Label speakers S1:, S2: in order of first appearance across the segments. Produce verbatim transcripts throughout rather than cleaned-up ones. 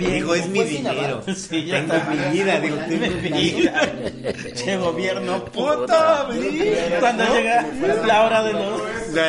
S1: bien.
S2: Digo, es mi dinero. Sí, ya tengo mi vida, digo, tengo mi vida.
S1: Che gobierno puto. Cuando llega la hora de los...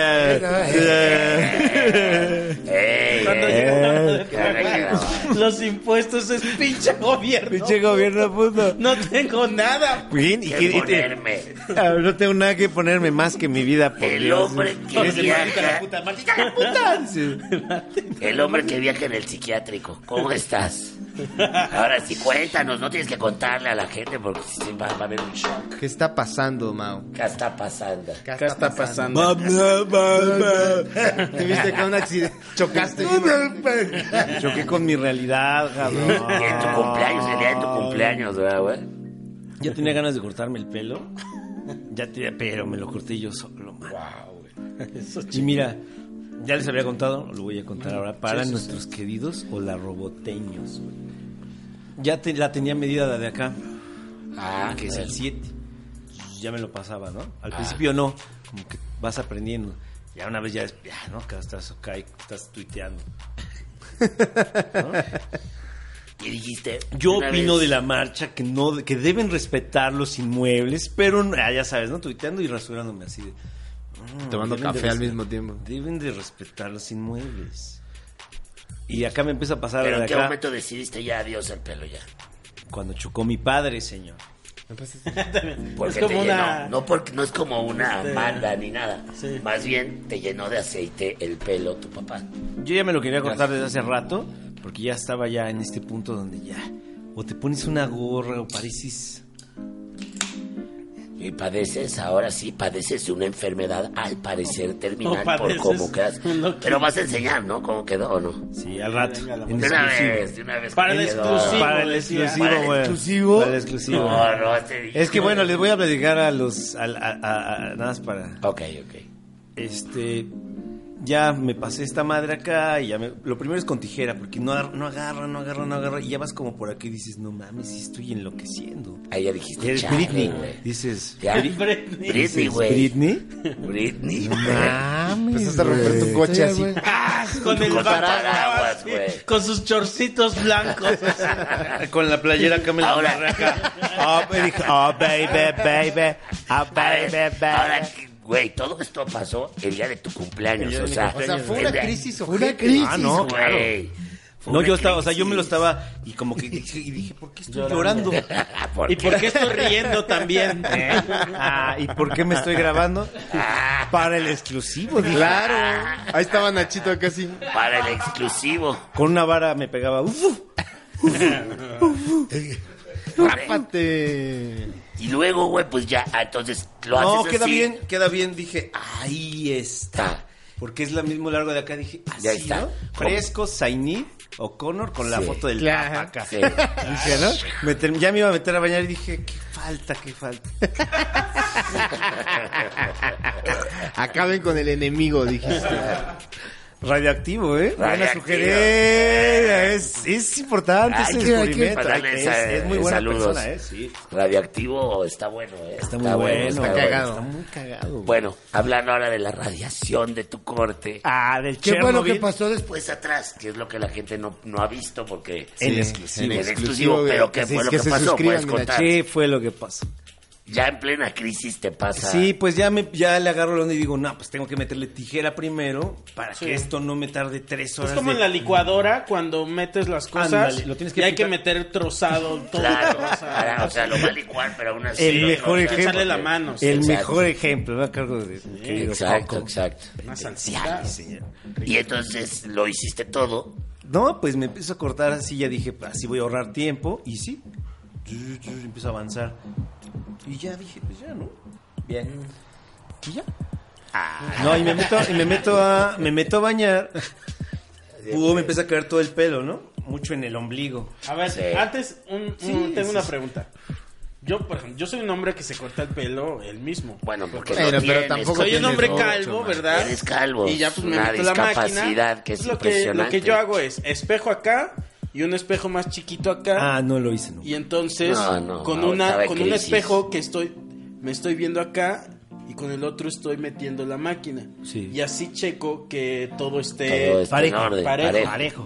S1: Cuando llega la hora de pagar los impuestos es pinche gobierno.
S2: Pinche gobierno puto.
S1: No tengo nada.
S2: Bien, y
S3: ¿Qué
S2: que, y te-
S3: ponerme?
S2: Ah, no tengo nada que ponerme más que mi vida, por
S3: El
S2: Dios.
S3: hombre que
S2: Eres el maldita la
S3: viaja,
S2: puta, maldita la puta. Sí.
S3: el hombre que viaja en el psiquiátrico. ¿Cómo estás? Ahora sí, cuéntanos, no tienes que contarle a la gente porque sí va, va a haber un shock.
S4: ¿Qué está pasando, Mau?
S3: ¿Qué está pasando?
S1: ¿Qué está pasando?
S4: ¿Te viste con un accidente? ¿Chocaste?
S2: Choqué con mi realidad, cabrón.
S3: Y en tu cumpleaños, el día de tu cumpleaños, ¿verdad, güey?
S2: Ya tenía ganas de cortarme el pelo. Ya tenía, pero me lo corté yo solo, man. Y mira, ya les había contado, lo voy a contar ahora, para nuestros queridos holarroboteños, güey. Ya te, la tenía medida la de acá,
S3: Ah,
S2: que es el siete. Ya me lo pasaba, ¿no? Al
S3: Ah.
S2: principio no, como que vas aprendiendo. Ya una vez ya, es- ya ¿no? Que estás acá y estás tuiteando.
S3: Y dijiste...
S2: Yo
S3: una
S2: opino
S3: vez-
S2: de la marcha que no, que deben respetar los inmuebles, pero ah, ya sabes, ¿no? Tuiteando y rasurándome así de... mm,
S4: Tomando
S2: deben de
S4: café al
S2: respe-
S4: mismo tiempo.
S2: Deben de respetar los inmuebles. Y acá me empieza a pasar
S3: Pero
S2: de
S3: ¿en qué
S2: acá
S3: momento decidiste ya adiós el pelo ya?
S2: cuando chocó mi padre, señor.
S3: Porque
S1: Es como
S3: te
S1: una-
S3: llenó, no, porque, no es como una
S1: Este-
S3: banda ni nada.
S1: Sí.
S3: Más bien te llenó de aceite el pelo tu papá.
S2: Yo ya me lo quería contar desde hace rato, porque ya estaba ya en este punto donde ya... O te pones una gorra o pareces...
S3: Y padeces, ahora sí, padeces de una enfermedad al parecer terminal
S1: O
S3: por
S1: padeces
S3: cómo quedas.
S1: lo que-
S3: Pero vas a enseñar, ¿no? ¿Cómo quedó o no?
S2: Sí, al rato.
S1: Venga, la
S2: en
S3: De una
S2: exclusivo.
S3: vez, de una vez.
S1: Para
S3: ¿cómo
S1: el
S3: quedó?
S1: exclusivo.
S2: Para el
S1: decía.
S2: exclusivo,
S3: Para el
S2: güey.
S4: exclusivo.
S2: Para el exclusivo.
S3: No, no, este...
S2: Es que bueno, les voy a platicar a los... A, a- a- a- nada más para...
S3: Ok, ok.
S2: Este... Ya me pasé esta madre acá y ya me... Lo primero es con tijera, porque no, agar- no agarra, no agarra, no agarra. Y ya vas como por aquí y dices, no mames, sí estoy enloqueciendo.
S3: Ahí ya dijiste,
S2: Eres
S3: chale,
S2: Britney.
S3: güey.
S2: Dices...
S3: Ya.
S1: Britney.
S3: Britney,
S2: dices,
S3: güey.
S2: ¿Britney?
S3: Britney.
S4: Mames, empezaste a romper tu coche así.
S1: Con el
S3: Con
S1: paraguas,
S3: paraguas,
S1: sí,
S3: güey.
S1: con sus chorcitos blancos.
S2: Con la playera acá me la
S3: Ahora.
S2: amarré acá. Oh, baby, oh, baby, baby. Oh,
S3: A
S2: baby,
S3: ver, ahora,
S2: baby.
S3: güey, todo esto pasó el día de tu cumpleaños, o sea...
S4: O sea, fue
S3: el
S4: una
S3: día-
S4: crisis
S3: Fue
S4: ojete.
S3: una crisis,
S2: Ah, no, claro.
S3: güey. Fue
S2: No,
S3: una
S2: yo estaba, o sea, yo me lo
S3: crisis.
S2: estaba y como que dije, y dije, ¿por qué estoy llorando?
S3: ¿Por
S1: ¿Y por qué estoy riendo también?
S2: Ah, ¿y por qué me estoy grabando? Para el exclusivo, dije.
S4: Claro. Ahí estaba Nachito casi.
S3: Para el exclusivo.
S2: Con una vara me pegaba. Uf,
S4: Rápate.
S3: Y luego, güey, pues ya, ah, entonces lo haces
S2: no, queda
S3: así.
S2: bien, queda bien. Dije, ahí está.
S3: Está.
S2: Porque es la mismo largo de acá. Dije, así,
S3: Ya está.
S2: ¿no? Fresco, Zainid, O'Connor con la
S3: Sí.
S2: foto del
S4: Claro.
S2: Papa acá.
S3: Sí.
S2: Dije, ¿no? Meter- ya me iba a meter a bañar y dije, qué falta, qué falta.
S4: Acaben con el enemigo, dijiste.
S2: Radioactivo, ¿eh? Buena
S3: Radioactivo.
S2: sugerencia. Es, es importante
S3: Hay
S2: ese
S3: que- hay que
S2: descubrimiento.
S3: mandarle
S2: Es,
S3: esa-
S2: es muy buena
S3: saludos.
S2: persona, ¿eh? Sí.
S3: Radioactivo está bueno, ¿eh?
S2: Está muy bueno.
S4: está
S2: güey,
S4: cagado.
S2: Está muy cagado. güey.
S3: Bueno, hablando ahora de la radiación de tu corte.
S2: Ah, del
S4: ¿Qué fue lo que
S2: Chernobyl.
S4: pasó después?
S3: Pues atrás, que es lo que la gente no, no ha visto porque...
S2: En
S4: Sí,
S2: exclusivo.
S4: en
S3: En exclusivo,
S4: exclusivo,
S3: pero
S4: güey,
S3: ¿qué
S4: que
S3: fue
S4: se-
S3: lo
S4: que
S3: que
S4: se
S3: pasó?
S4: suscriban,
S3: Puedes
S4: mira,
S3: contar.
S2: ¿Qué fue lo que pasó?
S3: Ya en plena crisis te pasa.
S2: Sí, pues ya me ya le agarro la onda y digo, no, pues tengo que meterle tijera primero para
S1: Sí.
S2: que esto no me tarde tres horas.
S1: Es como
S2: de-
S1: en la licuadora cuando metes las cosas
S2: Ándale, lo tienes que
S1: y hay que
S2: picar.
S1: meter trozado todo.
S3: Claro,
S1: trozado.
S3: para- o sea, lo va a licuar, pero aún así...
S2: El
S3: lo-
S2: mejor
S3: lo-
S2: ejemplo.
S1: Echarle la mano. sí.
S2: El
S3: Exacto.
S2: mejor ejemplo, me cargo de mi querido
S3: Exacto,
S2: Coco.
S3: exacto.
S1: Una salsita.
S3: Y entonces lo hiciste todo.
S2: No, pues me empiezo a cortar así, ya dije, así voy a ahorrar tiempo, y sí, empiezo a avanzar. Y ya dije, pues ya, ¿no? Bien. Y ya. No, y me meto, y me meto a, me meto a bañar. Uh, me empieza a caer todo el pelo, ¿no? Mucho en el ombligo.
S1: A ver,
S3: Sí.
S1: antes un, un-
S2: Sí,
S1: tengo
S2: sí,
S1: una
S2: sí.
S1: pregunta. Yo, por ejemplo, yo soy un hombre que se corta el pelo él mismo.
S3: Bueno, porque
S4: Pero-
S3: no
S4: pero
S3: tienes.
S4: tampoco
S1: Soy un
S4: tienes
S1: hombre
S4: ocho,
S1: calvo,
S4: man.
S1: ¿verdad?
S3: Eres calvo.
S1: Y ya pues me
S3: Una
S1: meto la máquina.
S3: discapacidad que es
S1: lo que,
S3: impresionante.
S1: lo que yo hago es espejo acá y un espejo más chiquito acá.
S2: Ah, no lo hice, no.
S1: Y entonces
S3: No, no,
S1: con
S3: no,
S1: una
S3: estaba en
S1: con un
S3: crisis.
S1: espejo que estoy me estoy viendo acá y con el otro estoy metiendo la máquina.
S2: Sí.
S1: Y así checo que todo esté
S3: Todo está
S2: parejo,
S3: en orden,
S1: parejo.
S3: parejo.
S2: Parejo.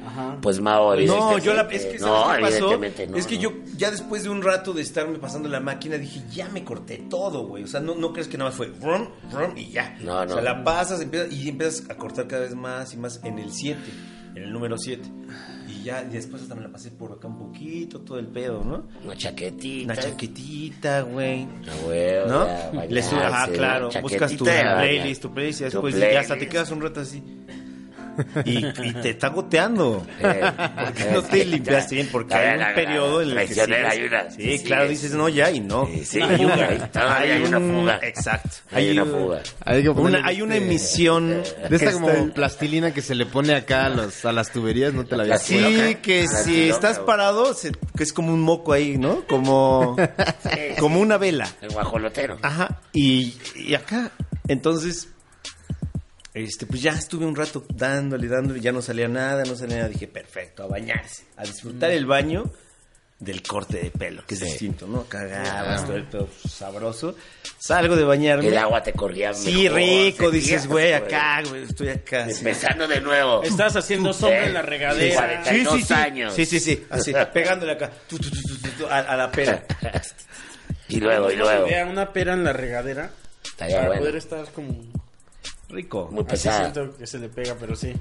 S1: Ajá.
S3: Pues Mao,
S2: No, yo la, es
S3: evidentemente,
S2: que
S3: no,
S2: ¿sabes qué pasó?
S3: evidentemente no,
S2: es que
S3: no.
S2: yo ya después de un rato de estarme pasando la máquina dije, ya me corté todo, güey. O sea, no, no crees que nada más fue rum, rum y ya.
S3: No, no.
S2: O sea, la pasas empiezas, y empiezas a cortar cada vez más y más en el siete, en el número siete. Y ya y después hasta me la pasé por acá un poquito, todo el pedo, ¿no?
S3: Una chaquetita.
S2: Una chaquetita, güey.
S3: Una hueva,
S2: ¿No?
S3: ya,
S2: Le subes,
S3: bañarse,
S2: ah, claro.
S3: una
S2: Buscas tu
S3: chaquetita de
S2: playlist, tu
S3: bañar.
S2: playlist y
S3: Tu
S2: después ya hasta te
S3: playlist.
S2: quedas un rato así. Y, y te está goteando.
S3: Eh,
S2: ¿Por qué no te limpiaste bien? Porque hay un periodo en el que
S3: traicionera,
S2: sigues-
S3: hay una-
S2: Sí,
S3: sí,
S2: claro,
S3: es-
S2: dices no ya y no.
S3: Sí, sí,
S2: hay una,
S3: hay- todavía hay una fuga.
S2: Exacto.
S3: Hay una fuga.
S4: Hay que ponerle
S2: Una, hay una
S4: este-
S2: emisión
S4: De
S2: que
S4: esta
S2: está
S4: como
S2: en-
S4: plastilina que se le pone acá a, los, a las tuberías, ¿no te la habías
S2: Sí,
S3: loca.
S2: que
S3: La
S2: si
S3: loca,
S2: estás
S3: güey.
S2: parado, se- que es como un moco ahí, ¿no? Como,
S3: Sí,
S2: como una vela.
S3: El guajolotero.
S2: Ajá. Y, y acá, entonces, este, pues ya estuve un rato dándole, dándole, ya no salía nada, no salía nada. Dije, perfecto, a bañarse, a disfrutar el baño del corte de pelo, que es distinto, ¿no? Cagabas todo el pelo sabroso. Salgo de bañarme.
S3: El agua te corría
S2: Sí,
S3: mejor,
S2: rico,
S3: sentías,
S2: dices, güey, acá, güey, estoy acá. sí.
S3: Empezando de nuevo.
S1: Estás haciendo sombra en la
S3: Sí,
S1: regadera.
S3: cuarenta y dos
S2: sí, sí.
S3: años.
S2: Sí, sí, sí, así, pegándole acá, tu, tu, tu, tu, tu, tu, a, a la pera.
S3: Y luego, y luego.
S1: Vea una pera en la regadera
S3: Estaría
S1: para
S3: bueno.
S1: poder estar como...
S2: Rico.
S3: Muy
S1: Así
S3: pesada.
S1: siento que se le pega, pero sí.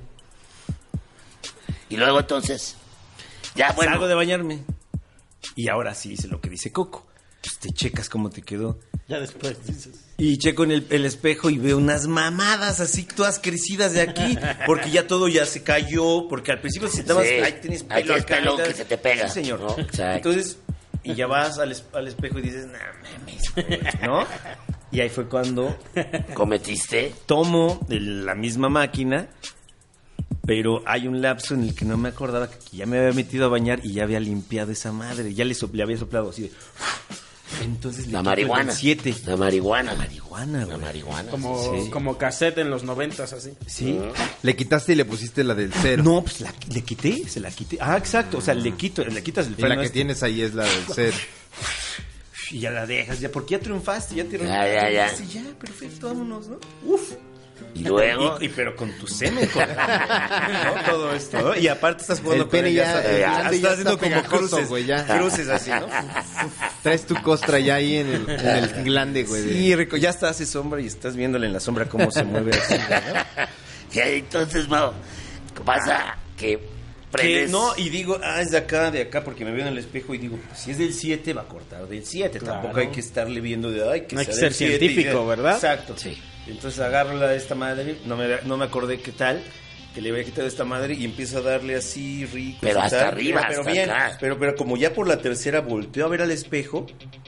S3: Y luego entonces. Ya, bueno.
S2: Salgo de bañarme. Y ahora sí hice lo que dice Coco. Pues te checas cómo te quedó.
S1: Ya después dices...
S2: Y checo en el, el espejo y veo unas mamadas así todas crecidas de aquí, porque ya todo ya se cayó, porque al principio si estabas,
S3: Sí,
S2: ahí tienes
S3: ahí
S2: pelo
S3: tienes
S2: acá,
S3: pelo
S2: y tal.
S3: que se te pega,
S2: Sí, señor.
S3: ¿no? Exacto.
S2: Entonces, y ya vas al, es- al espejo y dices, no mames, güey", ¿no? Y ahí fue cuando
S3: Cometiste.
S2: tomo el- la misma máquina, pero hay un lapso en el que no me acordaba que ya me había metido a bañar y ya había limpiado esa madre, ya le, sop- le había soplado así de... Entonces le
S3: La
S2: quito
S3: marihuana.
S2: el siete.
S3: La marihuana.
S2: Marihuana,
S3: La
S2: güey.
S3: marihuana.
S1: Como,
S2: Sí.
S1: como cassette en los noventas, así.
S2: Sí.
S4: Le quitaste y le pusiste la del cero.
S2: No, pues la, le quité, se la quité. Ah, exacto, o sea, le quito, le quitas el
S4: Y
S2: freno
S4: la que
S2: este,
S4: tienes ahí es la del cero.
S2: y ya la dejas, ya porque ya triunfaste, ya te
S3: Ya, ya, ya.
S2: Sí, ya, perfecto, vámonos, ¿no? Uf.
S3: Y luego.
S2: Y, y pero con tu semen, con- ¿no? Todo esto, ¿no? Y aparte estás jugando
S4: El pene
S2: con
S4: ya-
S2: ella,
S4: el
S2: ya,
S4: glande
S2: estás
S4: ya
S2: haciendo
S4: está
S2: como
S4: pegajoso,
S2: cruces,
S4: güey, ya.
S2: cruces así, ¿no?
S4: Traes tu costra ya ahí en el, en el glande, güey. de-
S2: Sí, rico, ya está, hace sombra y estás viéndole en la sombra cómo se mueve así, ¿no?
S3: Y entonces, Mau, pasa que
S2: Que
S3: prendes.
S2: no, y digo, ah, es de acá, de acá, porque me veo en el espejo y digo, pues, si es del siete, va a cortar del siete.
S1: Claro.
S2: Tampoco hay que estarle viendo de, ay, que
S1: No hay
S2: sea
S1: que
S2: del
S1: ser
S2: siete y
S1: científico,
S2: ya.
S1: ¿verdad?
S2: Exacto.
S3: Sí.
S2: Entonces agarro la de esta madre, no me, no me acordé qué tal, que le había quitado esta madre y empiezo a darle así rico.
S3: Pero
S2: así,
S3: hasta
S2: tal,
S3: arriba,
S2: pero,
S3: hasta
S2: bien,
S3: acá.
S2: Pero, pero como ya por la tercera volteo a ver al espejo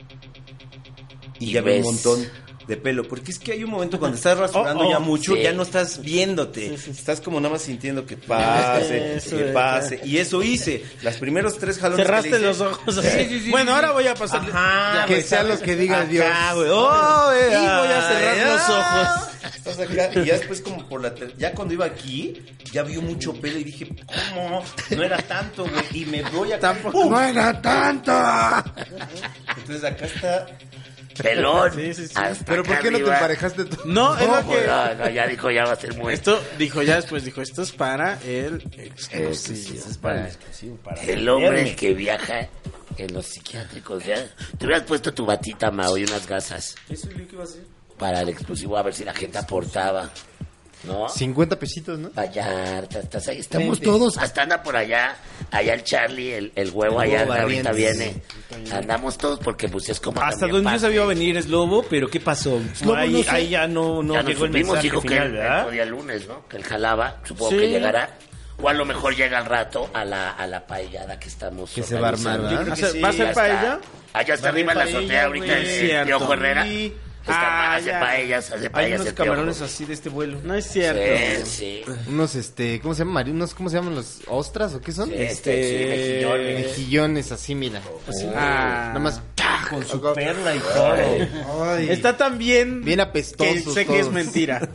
S2: y,
S3: Y
S2: ya veo un
S3: ves.
S2: montón de pelo, porque es que hay un momento cuando estás rasurando
S1: Oh, oh,
S2: ya mucho,
S3: sí.
S2: ya no estás viéndote,
S1: Sí, sí, sí.
S2: estás como nada más sintiendo que pase,
S1: Eso
S2: que
S1: es,
S2: pase, y eso hice, los primeros tres jalones que
S1: Cerraste
S2: le hice-
S1: los ojos así.
S2: Sí, sí, sí,
S1: bueno,
S2: sí,
S1: ahora
S2: sí.
S1: voy a pasar.
S2: Ajá,
S4: Que
S2: güey,
S4: sea
S2: ¿sabes?
S4: lo que diga
S2: Acá,
S4: Dios.
S2: güey. Oh,
S1: Y voy a cerrar
S2: ya.
S1: los ojos.
S2: Estás acá, y ya después como por la ter- ya cuando iba aquí, ya vio mucho pelo y dije, ¿cómo? No era tanto, güey, y me voy acá. ¡Pum!
S4: ¡No era tanto!
S2: Entonces acá está.
S3: Pelón.
S1: Sí, sí, sí.
S3: hasta
S4: ¿Pero por
S3: acá
S4: qué no te
S3: arriba.
S4: emparejaste tú?
S1: No, es lo
S3: Pues,
S1: que.
S3: no, no, ya dijo, ya va a ser muy.
S1: Esto dijo ya después, dijo, esto es para el
S3: Eh,
S1: exclusivo.
S3: sí, sí,
S2: Es para el exclusivo, para
S3: El hombre
S2: verme.
S3: que viaja en los psiquiátricos. Ya. Te hubieras puesto tu batita, Mao, y unas gasas
S2: Eso es lo que iba a hacer.
S3: para el exclusivo, a ver si la gente aportaba. ¿No?
S4: cincuenta pesitos, ¿no?
S3: Vallarta, estás ahí, estamos
S4: Vente.
S3: todos. Hasta anda por allá, allá el Charlie, el, el huevo
S4: El
S3: allá,
S4: huevo
S3: ahorita
S4: valiente.
S3: viene. Andamos todos porque pues es como
S2: Hasta
S3: también
S2: donde yo
S3: parte.
S2: sabía venir es Lobo, pero ¿qué pasó?
S3: Lobo,
S2: ahí,
S3: no sé.
S2: ahí ya no, no
S3: ya nos
S2: llegó el
S3: supimos,
S2: mensaje
S3: dijo que
S2: final,
S3: él, él
S2: ¿verdad?
S3: podía el lunes, ¿no? Que él jalaba, supongo
S1: Sí.
S3: que llegará. O a lo mejor llega al rato a la, a la paellada que estamos
S4: Que se va a armar,
S3: organizando.
S4: ¿verdad?
S1: ¿Va a ser-
S2: Sí,
S1: ¿Va a ser
S3: Ya
S1: para
S3: está.
S1: ella?
S3: Allá está
S2: Va a
S3: arriba en la
S2: haber
S3: azotea
S2: paella,
S3: ahorita
S2: güey.
S3: el,
S1: Es
S3: el
S1: cierto.
S3: Piojo Herrera.
S2: Sí.
S3: Está,
S1: Ah,
S3: hace
S1: ya.
S3: paellas, hace
S2: Hay
S3: paellas
S2: unos
S3: el Piojo.
S2: camarones así de este vuelo.
S1: No es cierto.
S3: Sí, sí.
S4: Unos, este, ¿cómo se llaman? Mari- unos, ¿cómo se llaman los ostras o qué son?
S3: Este, sí, mejillones.
S4: Mejillones así, mira.
S1: Ah.
S4: Nada más.
S2: Con su perla y todo.
S4: Ay.
S1: Está tan bien,
S4: Bien
S1: que
S4: apestosos
S1: sé que es
S4: todos.
S1: mentira.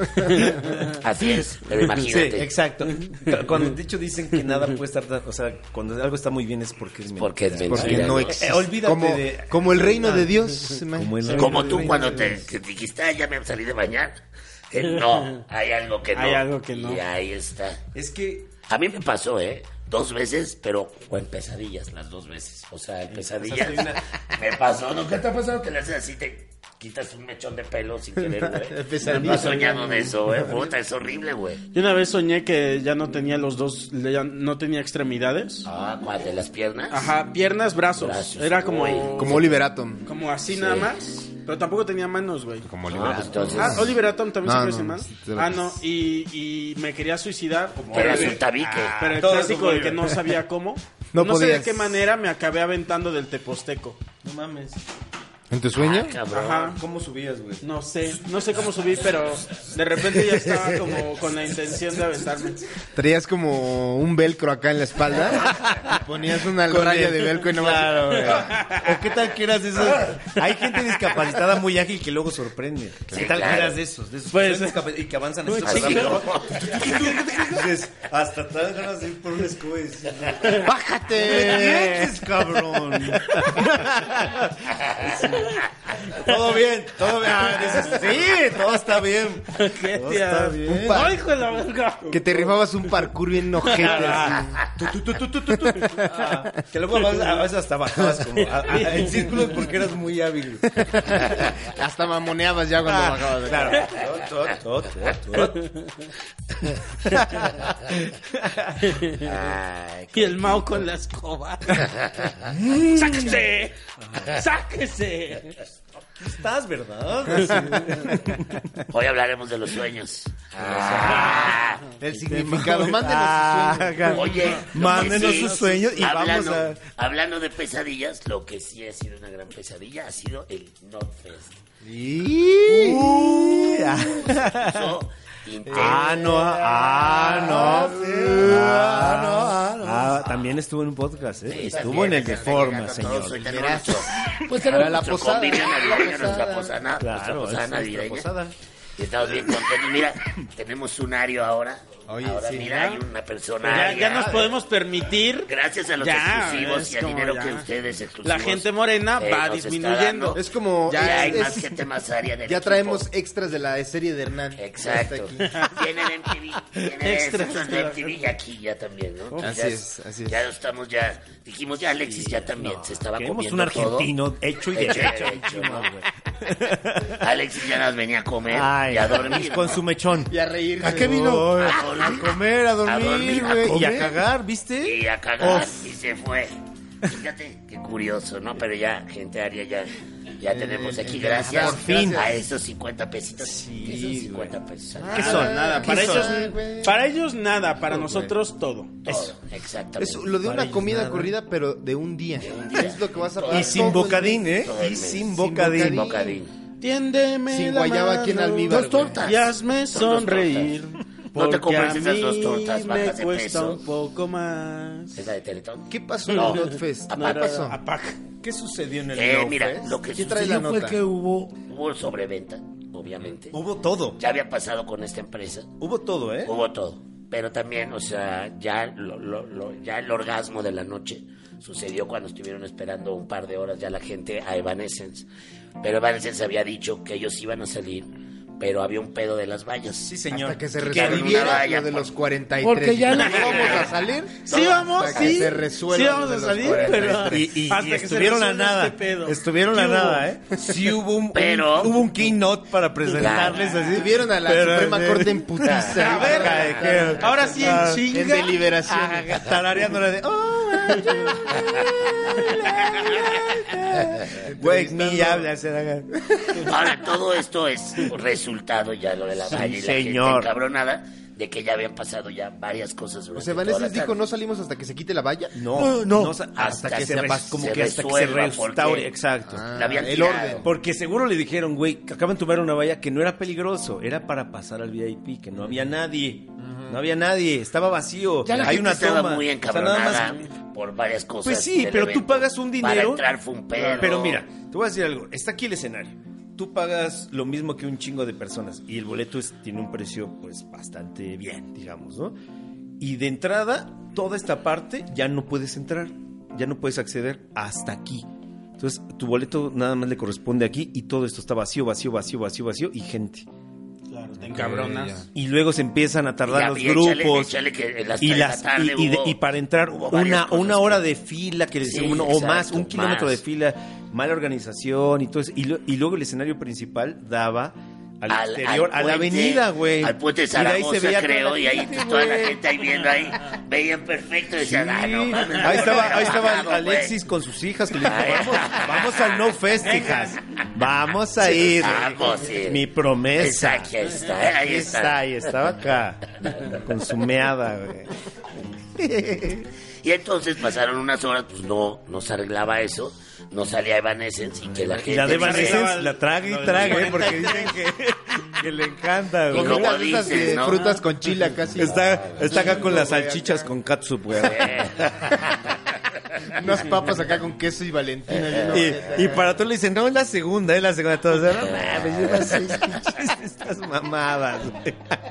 S3: Así es, pero
S2: Sí,
S3: imagínate.
S2: exacto. Cuando de hecho dicen que nada puede estar, tan- o sea, cuando algo está muy bien es porque es mentira.
S3: Porque es mentira.
S4: Porque no
S3: ¿no?
S4: existe.
S2: Eh, olvídate
S4: como,
S2: de-
S4: como el reino de Dios. man.
S2: Como el
S3: Como
S2: reino
S3: tú
S2: del
S3: cuando
S2: reino.
S3: te que dijiste, ah, ya me salí de bañar. Eh, no, hay algo que no.
S1: Hay algo que no.
S3: Y ahí está.
S2: Es que
S3: A mí me pasó, ¿eh? Dos veces, pero o en pesadillas las dos veces. O sea, en pesadillas me pasó. ¿No? ¿Qué te ha pasado? Que le haces así, te quitas un mechón de pelo sin querer, güey. No has soñado de eso, güey. Puta, es horrible, güey.
S1: Yo una vez soñé que ya no tenía los dos, ya no tenía extremidades.
S3: Ah, ¿cuál? ¿De las piernas?
S1: Ajá, piernas, brazos.
S3: Brazos,
S1: Era como...
S3: güey.
S4: Como Oliver Atom.
S1: Como así
S3: Sí.
S1: nada más. Pero tampoco tenía manos, güey.
S4: Como
S3: Ah,
S4: Oliver
S3: pues
S4: Atom.
S3: entonces...
S1: Ah, Oliver Atom también
S4: No,
S1: se parece
S4: no,
S1: mal.
S4: sí, te-
S1: Ah, no, y, y me quería suicidar.
S3: Pero es un tabique.
S1: Pero el
S2: Todo
S1: clásico
S2: eso
S1: de que no sabía cómo.
S4: No
S1: No, sé de
S4: podías.
S1: qué manera me acabé aventando del Teposteco.
S2: No mames.
S4: ¿En tu sueño?
S3: Ah, cabrón.
S1: Ajá.
S2: ¿Cómo subías, güey?
S1: No sé, no sé cómo subí, pero de repente ya estaba como con la intención de aventarme.
S4: Traías como un velcro acá en la espalda. Ponías una
S2: Con
S4: raya
S2: el-
S4: de velcro y nomás...
S2: Claro, güey. ¿O qué tal que eras de esos? Hay gente discapacitada muy ágil que luego sorprende. ¿Qué tal
S3: claro.
S2: que eras de esos? De esos
S1: Pues-
S2: que son discapac- y que avanzan así
S1: Pues,
S2: súper
S1: sí,
S2: rápido. Dices, hasta te dan ganas de ir por un escudo y decir,
S4: ¡Bájate!
S2: "¿Qué cabrón? Todo bien, todo bien. Ah, dices, sí, todo está bien.
S1: ¿Qué
S2: Todo
S1: tía?
S2: está bien.
S4: Un par-
S1: ¡Ay, hijo de la verga!
S4: Que te rifabas un parkour bien ojete. así.
S2: Tu, tu, tu, tu, tu, tu, tu. Ah, que luego a veces- a veces hasta bajabas como a- a- en círculos porque eras muy hábil.
S4: Hasta mamoneabas ya cuando bajabas. de-
S2: Claro. Tot, tot, tot, tot.
S3: Ay,
S1: Y el Mao con la escoba. ¡Sáquese! ¡Sáquese!
S2: Estás, ¿verdad?
S3: hoy hablaremos de los sueños. Ah,
S4: El significado. Mándenos
S2: Ah,
S4: sus sueños.
S3: oye, lo
S2: Mándenos
S3: que
S2: sus sueños y
S3: hablando,
S2: vamos
S3: hablando de pesadillas, lo que sí ha sido una gran pesadilla ha sido el Notfest.
S2: Y-
S3: Eso, intenso.
S2: Ah, no, ah, no. Ah, no, ah, no. Ah, también estuvo en un podcast, ¿eh?
S3: Sí,
S2: Estuvo
S3: también,
S2: en el de
S3: están
S2: forma,
S3: llegando
S2: señor.
S3: todos, hoy tenemos
S4: Gracias.
S3: nuestro-
S4: Pues
S3: tenemos
S4: era la
S3: nuestro
S4: posada,
S3: convivio
S4: la
S3: navideño,
S4: posada.
S3: nuestra posada, nuestra
S2: Claro,
S3: posada
S2: es nuestra
S3: navideña.
S2: posada.
S3: Y estamos bien contentos. Mira, tenemos un ario ahora.
S4: Oye,
S3: ahora,
S4: sí,
S3: mira,
S1: ¿no?
S3: hay una persona.
S1: Ya, ya
S3: aria.
S1: nos podemos permitir.
S3: Gracias a los
S1: Ya,
S3: exclusivos
S1: es
S3: y al
S1: como
S3: dinero
S1: ya.
S3: que ustedes exclusivos.
S1: La gente morena
S3: eh,
S1: va
S3: nos está
S1: disminuyendo.
S3: dando.
S4: Es como...
S3: Ya
S4: es-
S3: hay
S4: es-
S3: más gente más aria en el
S4: ya
S3: equipo.
S4: traemos extras de la serie de Hernán.
S3: Exacto.
S4: Está aquí.
S3: Viene el M T V. Viene
S1: Extras
S3: extras
S1: de
S3: de
S1: la
S3: M T V y aquí ya también, ¿no?
S4: Así
S3: Ya
S4: es, así es.
S3: Ya estamos ya... Dijimos ya Alexis ya también se estaba
S2: Queremos
S3: comiendo
S2: un argentino
S3: todo.
S2: hecho y
S3: Hecho y
S2: derecho.
S3: derecho, ¿no? Alexis ya nos venía a comer
S2: Ay,
S3: y a dormir.
S2: con
S3: ¿no?
S2: su mechón.
S4: Y a reír.
S2: ¿A qué vino?
S3: A
S2: A
S3: dormir.
S2: comer, a
S3: A dormir,
S2: dormir,
S3: a
S2: güey. Y a
S3: comer.
S2: cagar, ¿viste?
S3: Y a cagar
S2: Uf.
S3: y se fue. Fíjate, qué curioso, ¿no? Pero ya, gente aria, ya, ya tenemos aquí, gracias
S4: por fin.
S3: a esos cincuenta pesitos.
S2: Sí,
S3: ¿Qué son cincuenta pesos?
S2: ¿Qué son?
S1: Nada,
S2: ¿Qué
S1: para
S2: son?
S1: ellos,
S4: güey?
S1: para ellos nada, para nosotros todo.
S3: Todo, exactamente.
S4: Es lo de
S2: Para
S4: una
S2: ellos
S4: comida
S2: nada.
S4: corrida, pero de un día. Es lo que vas a pagar
S2: Y sin
S4: todo el
S2: bocadín,
S4: mes.
S2: ¿eh?
S3: Todo el
S2: Y
S3: mes.
S2: sin
S4: Sin
S2: bocadín.
S3: Bocadín.
S1: Tiéndeme
S4: Sin
S1: la
S4: guayaba aquí en
S1: mano
S4: almíbar,
S3: Dos tortas.
S1: y hazme
S3: Son dos
S1: sonreír.
S3: No te
S1: porque
S3: compres
S1: a
S3: esas dos
S1: mí
S3: tortas
S1: me
S3: bajas de
S1: cuesta
S3: peso.
S1: un poco más.
S3: ¿Es la de Teletón?
S4: ¿Qué pasó
S3: No.
S4: en el Notfest?
S3: No,
S4: ¿Qué
S3: era-
S4: pasó?
S1: Apac.
S2: ¿Qué sucedió en el
S3: Eh,
S2: Love
S3: mira,
S2: Fest?
S3: lo que
S4: ¿Qué trae la
S3: sucedió fue
S4: nota?
S3: que hubo, hubo sobreventa, obviamente.
S2: Hubo todo.
S3: Ya había pasado con esta empresa.
S2: Hubo todo, ¿eh?
S3: Hubo todo. Pero también, o sea, ya, lo, lo- lo- ya el orgasmo de la noche sucedió cuando estuvieron esperando un par de horas ya la gente a Evanescence. Pero Evanescence había dicho que ellos iban a salir, pero había un pedo de las vallas.
S2: Sí, señor.
S4: Hasta que se
S3: Que
S4: resolviera
S3: una valla
S4: lo de
S3: por-
S4: los cuarenta y tres.
S1: Porque ya no-
S4: vamos a salir.
S1: Sí vamos,
S4: Hasta que
S1: sí.
S4: se resuelva
S1: Sí
S4: lo
S1: vamos
S4: de
S1: a
S4: los
S1: salir,
S4: cuarenta y
S1: pero
S2: Y, y-
S1: hasta
S2: y
S1: que se
S2: estuvieron a
S1: resuelva
S2: nada.
S1: este pedo.
S2: Estuvieron a
S1: ¿Qué
S2: nada,
S1: hubo?
S2: ¿eh? Sí hubo un,
S3: Pero-
S2: un- hubo un keynote para presentarles así.
S4: Tuvieron a la
S2: Pero,
S4: Suprema
S2: eh,
S4: Corte en putiza.
S1: A ver,
S2: Cae, que-
S1: ahora sí en
S2: ah,
S1: chinga.
S4: En deliberación.
S2: Ah, tarareando la de oh, Wake me habla ese haga.
S3: Ahora, todo esto es resultado ya lo de la valla y la
S2: señor.
S3: gente encabronada de que ya habían pasado ya varias cosas
S4: O
S3: durante
S4: sea,
S3: toda la
S4: Vanessa dijo,
S3: tarde.
S4: no salimos hasta que se quite la valla.
S2: No, no, hasta,
S3: hasta
S2: que
S3: que
S2: se,
S3: se
S2: res-
S3: res-
S2: como
S3: se
S2: que hasta que se
S3: resuelva,
S2: restaure,
S3: porque-
S2: exacto.
S4: Ah,
S3: La habían
S4: el
S3: tirado.
S4: orden.
S2: Porque seguro le dijeron, güey, que acaban de tomar una valla que no era peligroso, era para pasar al V I P, que no había nadie. No había nadie, estaba vacío.
S3: Ya la
S2: Hay
S3: gente
S2: una
S3: estaba
S2: toma.
S3: muy
S2: O sea, nada más-
S3: encabronada por varias cosas.
S2: Pues sí,
S3: del
S2: pero tú
S3: evento.
S2: pagas un dinero.
S3: Para entrar fue un pedo.
S2: Pero mira, te voy a decir algo. Está aquí el escenario. Tú pagas lo mismo que un chingo de personas y el boleto es- tiene un precio pues bastante bien, digamos, ¿no? Y de entrada, toda esta parte ya no puedes entrar, ya no puedes acceder hasta aquí. Entonces, tu boleto nada más le corresponde aquí y todo esto está vacío, vacío, vacío, vacío, vacío y gente.
S1: Claro, te encabronas.
S2: Y luego se empiezan a tardar
S3: Ya,
S2: los
S3: y échale,
S2: grupos.
S3: échale que en las
S2: y,
S3: tres de
S2: las,
S3: la tarde
S2: y, y de-
S3: hubo-
S2: y para entrar
S3: hubo
S2: una,
S3: varias cosas
S2: una hora
S3: que-
S2: de fila, que les
S3: Sí,
S2: uno, o
S3: exacto,
S2: más, un kilómetro
S3: más.
S2: de fila, mala organización y todo eso. Y, lo- y luego el escenario principal daba al,
S3: Al-
S2: exterior,
S3: al
S2: a la
S3: puente-
S2: avenida, güey.
S3: Al puente de
S2: Y de ahí se
S3: Zaragoza,
S2: veía
S3: creo,
S2: toda
S3: y
S2: la
S3: ahí
S2: gente,
S3: toda la
S2: güey.
S3: gente ahí viendo ahí, veían perfecto y decían, ah, no mames. no
S2: Ahí estaba,
S3: me
S2: ahí estaba
S3: bajado, güey.
S2: Alexis con sus hijas que le dijo,
S3: Ay.
S2: vamos, vamos al No Fest, hijas. Vamos a ir.
S3: Vamos, sí.
S2: Mi promesa.
S3: Exacto, ahí está, ahí
S2: Ahí
S3: está.
S2: está, ahí estaba acá. Con su meada, güey.
S3: Y entonces pasaron unas horas, pues no, no se arreglaba eso, no salía Evanescence y que la gente...
S2: Y la de
S3: dice-
S2: Evanescence la traga y traga, ¿eh? Porque dicen que, que le encanta,
S3: Y
S2: güey.
S3: como
S4: Comidas esas
S3: dices,
S4: de
S3: ¿no?
S4: frutas con chile casi.
S2: Está, está acá con las salchichas con catsup, güey.
S3: Eh,
S4: Unas papas acá con queso y Valentina. y una-
S2: Y, y para todos le dicen, no, es la segunda, es la segunda. Todos, no mames, llevas seis pinches estas mamadas, güey.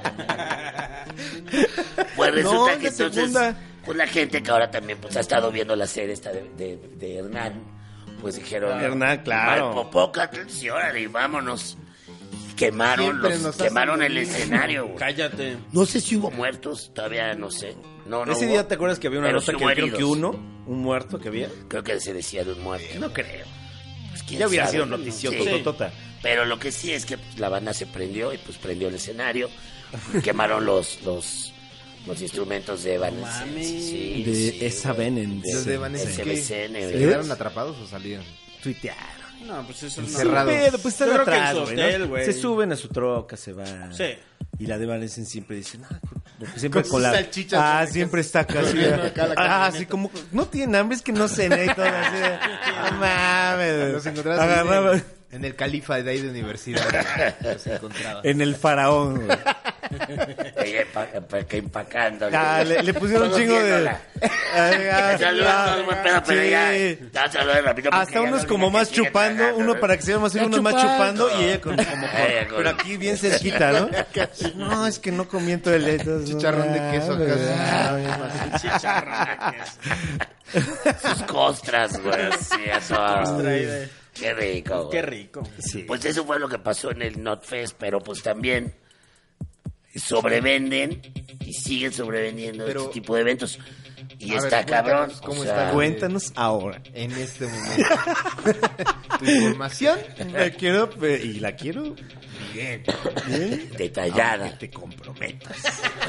S3: Pues resulta
S2: No,
S3: que
S2: la
S3: entonces,
S2: segunda.
S3: pues la gente que ahora también pues ha estado viendo la serie esta de, de, de Hernán, pues dijeron...
S2: Hernán, claro.
S3: "Mal Popocatépetl, órale, y vámonos. Y quemaron,
S4: Siempre
S3: los,
S4: nos hacen
S3: quemaron
S4: lo
S3: el
S4: mismo.
S3: escenario, güey.
S1: Cállate.
S3: No sé si hubo muertos, todavía no sé. No, no
S2: Ese
S3: hubo.
S2: día, ¿te acuerdas que había una
S3: Pero
S2: nota
S3: sí
S2: que
S3: hubo
S2: creo que
S3: heridos.
S2: uno, un muerto que había?
S3: Creo que se decía de un muerto.
S2: No creo.
S3: Pues, quién
S2: Ya hubiera
S3: sabe.
S2: sido noticia
S3: Sí.
S2: tototota.
S3: Pero lo que sí es que pues, la banda se prendió y pues prendió el escenario. Quemaron los, los, los instrumentos de Evanescence.
S1: mames.
S3: Sí,
S2: De
S3: sí,
S2: esa
S3: güey.
S2: Evanescence.
S4: Los de Evanescence,
S3: S
S4: ¿qué?
S3: B C N,
S4: ¿Se
S3: güey.
S4: quedaron atrapados o salieron?
S2: Tuitearon.
S1: No, pues eso no.
S4: Encerrados.
S2: Pero pues están
S1: Yo creo que
S2: atrás,
S1: en su
S2: güey, ¿no?
S1: hotel, güey.
S2: Se suben a su troca, se van.
S1: Sí.
S2: Y la de Evanescence siempre dice, no, porque siempre
S4: Con
S2: con,
S4: sus
S2: la...
S4: salchichas,
S2: Ah,
S4: güey,
S2: siempre está acá. así,
S4: acá la
S2: ah,
S4: camioneta.
S2: así como, no tiene hambre, es que no cené y todo así. de, No mames.
S4: Los encontrabas
S2: Agarraba
S4: en, en el califa de ahí de universidad. Los encontrabas.
S2: en el faraón, güey.
S3: Ella empa- empa- que empacando.
S2: Ah, le, le pusieron un
S3: Todos
S2: chingo de...
S3: viéndola.
S2: Ay, ah,
S3: Saludos,
S2: ah,
S3: todos, buen pedo, pero
S2: sí.
S3: ya- ya saludos rápido porque
S2: Hasta
S3: ya
S2: unos
S3: no
S2: como
S3: digan
S2: más
S3: que sigue
S2: chupando,
S3: tragando,
S2: uno
S3: ¿no?
S2: para que se vea más uno más chupando y ella con, como por-
S3: Ella con-
S2: pero aquí bien cerquita, ¿no? No, es que no comiento el leto.
S4: Chicharrón de queso acá.
S1: Chicharrón de queso.
S3: Sus costras, güey. Sí, eso.
S1: Costra ahí de-
S3: Qué rico, güey.
S1: Qué rico.
S2: Sí.
S3: Pues eso fue lo que pasó en el Notfest, pero pues también sobrevenden y siguen sobrevendiendo
S4: Pero-
S3: este tipo de eventos. Y
S4: A
S3: está
S4: ver,
S3: cabrón.
S4: cuéntanos cómo
S3: o sea,
S4: está.
S2: Cuéntanos ahora.
S4: En este momento. Tu información.
S2: La quiero pe- y la quiero
S3: bien,
S2: bien
S3: detallada.
S2: aunque te comprometas.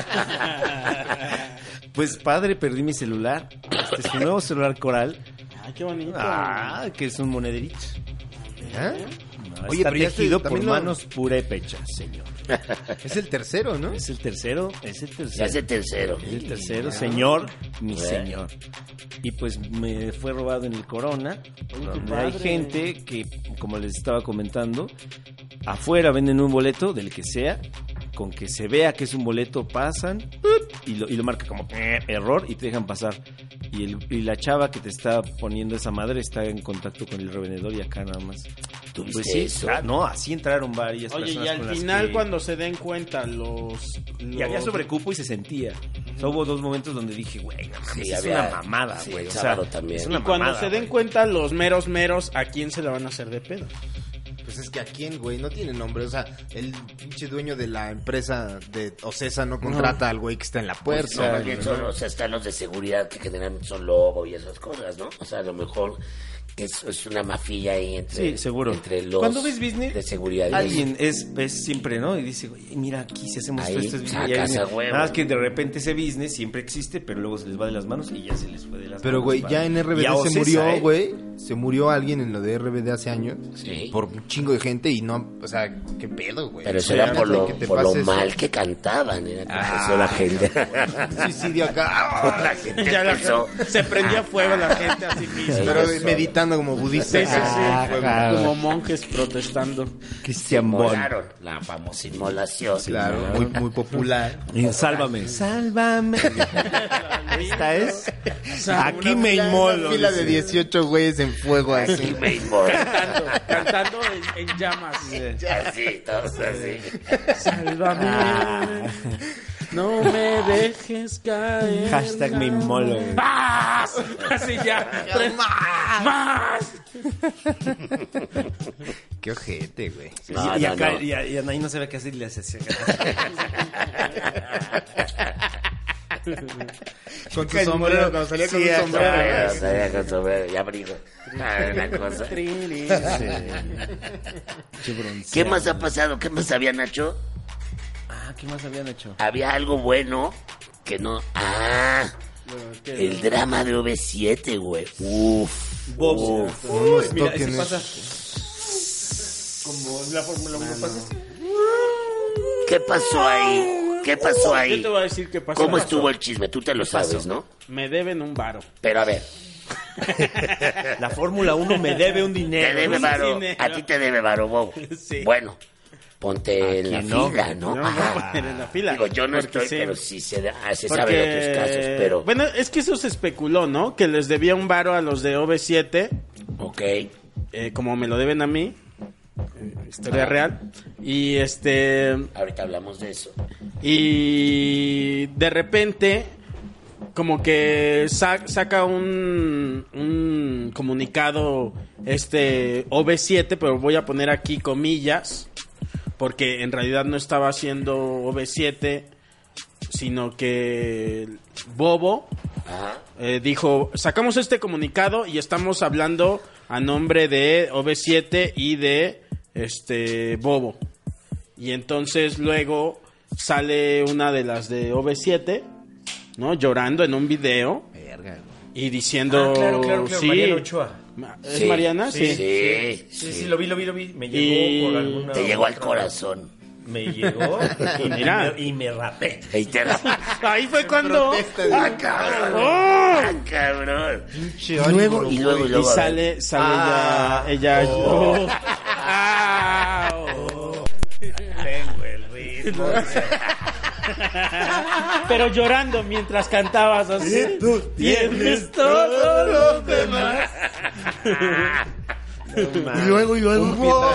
S2: Pues padre, perdí mi celular. Este es un nuevo celular Coral.
S1: Ay, qué bonito.
S2: Ah, que es un monederito.
S4: ¿Eh?
S2: No,
S4: Oye,
S2: está
S4: pero ya se-
S2: tejido por
S4: también lo-
S2: manos purépechas, señor.
S4: Es el tercero, ¿no?
S2: Es el tercero, es el tercero.
S3: Ya es el tercero.
S2: Es el tercero, señor, mi
S3: Bueno.
S2: señor. Y pues me fue robado en el Corona, donde hay
S1: padre.
S2: gente que, como les estaba comentando, afuera venden un boleto, del que sea, con que se vea que es un boleto, pasan ¡pup! y lo, y lo marca como eh, error y te dejan pasar. Y, el, y la chava que te está poniendo esa madre está en contacto con el revendedor y acá nada más.
S3: ¿Tuviste
S2: Pues sí,
S3: eso?
S2: ah, no, así entraron varias
S1: Oye,
S2: personas
S1: y al
S2: con las
S1: final
S2: que-
S1: cuando se den cuenta los...
S2: Y había
S1: los-
S2: sobrecupo y se sentía. O sea, hubo dos momentos donde dije, güey, no mames,
S3: Sí,
S2: es
S3: había-
S2: una mamada,
S3: sí,
S2: güey.
S3: el
S2: o sea,
S3: sábado también.
S2: es
S1: Y
S2: una
S1: cuando
S2: mamada,
S1: se den
S2: güey.
S1: cuenta los meros meros, ¿a quién se la van a hacer de pedo?
S4: Pues es que a quién, güey, no tiene nombre. O sea, el pinche dueño de la empresa de Ocesa no contrata al güey que está en la
S3: Pues,
S4: puerta.
S3: no, más bien son, o sea, están los de seguridad que generalmente son lobo y esas cosas, ¿no? O sea, a lo mejor es, es una mafia ahí entre,
S2: Sí, seguro.
S3: entre los
S2: Cuando ves business,
S3: de seguridad. y
S2: alguien es, es siempre, ¿no? Y dice, güey, mira, aquí si hacemos
S3: Ahí
S2: esto, esto es
S3: sacas
S2: business. Y ahí viene-
S3: a huevo.
S2: Nada más que de repente ese business siempre existe, pero luego se les va de las manos y ya se les fue de las
S4: Pero,
S2: manos.
S4: güey,
S2: para-
S4: ya en R B
S2: Y a
S4: D se
S2: Ocesa,
S4: murió,
S2: ¿eh?
S4: güey. Se murió alguien en lo de R B D hace años.
S3: Sí.
S4: Por un chingo de gente y no, o sea, qué pedo, güey.
S3: Pero eso
S4: Sí,
S3: era por lo,
S4: que te
S3: por lo
S4: pase eso.
S3: mal que cantaban, era que
S4: Ah,
S3: empezó la gente.
S4: Suicidio acá.
S3: La gente
S1: Ya la
S3: empezó.
S1: gente- se prendía fuego la gente a sí misma.
S4: Pero
S3: Eso.
S4: meditando como budista.
S1: Sí, sí, sí.
S2: Ah, claro.
S1: Como monjes protestando.
S2: Cristian Bon.
S3: Inmolaron, la famosa inmolación.
S4: Claro, muy, muy popular.
S2: Y Sálvame, sálvame. Esta es. Aquí
S4: Una
S2: me
S4: fila-
S2: inmolo.
S4: Una fila de
S2: dice.
S4: dieciocho güeyes en fuego
S3: Aquí
S4: así.
S3: me inmoló.
S1: Cantando, cantando en, en llamas.
S3: Así, todos así.
S1: Sálvame.
S2: Ah.
S1: No me dejes caer.
S2: Hashtag mi molo.
S1: ¡Más! Así ya. Tres, ¡Más!
S4: Qué ojete, güey.
S3: No,
S2: y, y
S3: no,
S2: acá,
S3: no.
S2: Y, y Anaí no sabe qué hacer y le hace así.
S4: Con tu sombrero, cuando salía con
S2: Sí,
S4: un
S2: acá.
S4: sombrero.
S3: Sombrero, salía con sombrero y abrigo. Ah, una cosa. ¿Qué más ha pasado? ¿Qué más había, Nacho?
S2: Ah, ¿qué más habían hecho?
S3: Había algo bueno que no... Ah, el drama de O V siete, güey. Uf.
S2: Bobs.
S3: Uf.
S2: Uy, mira,
S4: toquen
S2: ese
S4: eso.
S2: pasa como la Fórmula uno pasa.
S3: ¿Qué pasó ahí? ¿Qué pasó ahí?
S1: Yo te voy a decir qué pasó.
S3: ¿Cómo estuvo el chisme? Tú te lo sabes, ¿no?
S1: Me deben un varo.
S3: Pero a ver,
S2: La Fórmula uno me debe un
S3: te
S2: dinero.
S3: debe
S1: un
S3: varo.
S1: dinero.
S3: A ti te debe varo, Bob.
S1: Sí.
S3: Bueno, ponte en la
S2: quién no?
S3: fila, ¿no?
S1: No me voy a
S3: Ajá.
S1: poner en la fila.
S3: Digo, yo no
S1: Porque
S3: estoy,
S1: sí.
S3: pero sí se, ah, se
S1: Porque-
S3: sabe de otros casos, pero...
S1: Bueno, es que eso se especuló, ¿no? Que les debía un varo a los de O V siete,
S3: Ok.
S1: eh, como me lo deben a mí. eh, Historia real. Y este...
S3: Ahorita hablamos de eso.
S1: Y de repente, como que sa- saca un, un comunicado este O V siete, pero voy a poner aquí comillas, porque en realidad no estaba haciendo O V siete, sino que Bobo
S3: Ajá.
S1: eh, dijo, sacamos este comunicado y estamos hablando a nombre de O V siete y de este Bobo. Y entonces luego sale una de las de O V siete, ¿no? Llorando en un video
S4: Verga,
S1: y diciendo...
S2: Ah, claro, claro, claro.
S1: Sí.
S2: Mariana Ochoa.
S1: Ma- ¿Es
S3: Sí,
S1: Mariana? Sí.
S3: Sí, sí.
S2: Sí, sí, lo vi, lo vi, lo vi. Me llegó
S1: Y-
S2: por alguna...
S3: Te llegó al
S2: otra-
S3: corazón.
S2: Me llegó y,
S1: Mira.
S2: me, y me rapé.
S3: Y te la...
S1: Ahí fue cuando...
S3: ¡Ah, cabrón!
S1: ¡Oh!
S3: ¡Ah, cabrón! Y luego, y luego, y
S1: Y
S3: luego... a ver.
S1: sale, sale
S2: Ah,
S1: ella... ella
S2: oh.
S1: Ah, oh.
S2: Tengo el ritmo.
S1: Pero llorando mientras cantabas así. Tienes todo lo demás.
S2: Y luego, y luego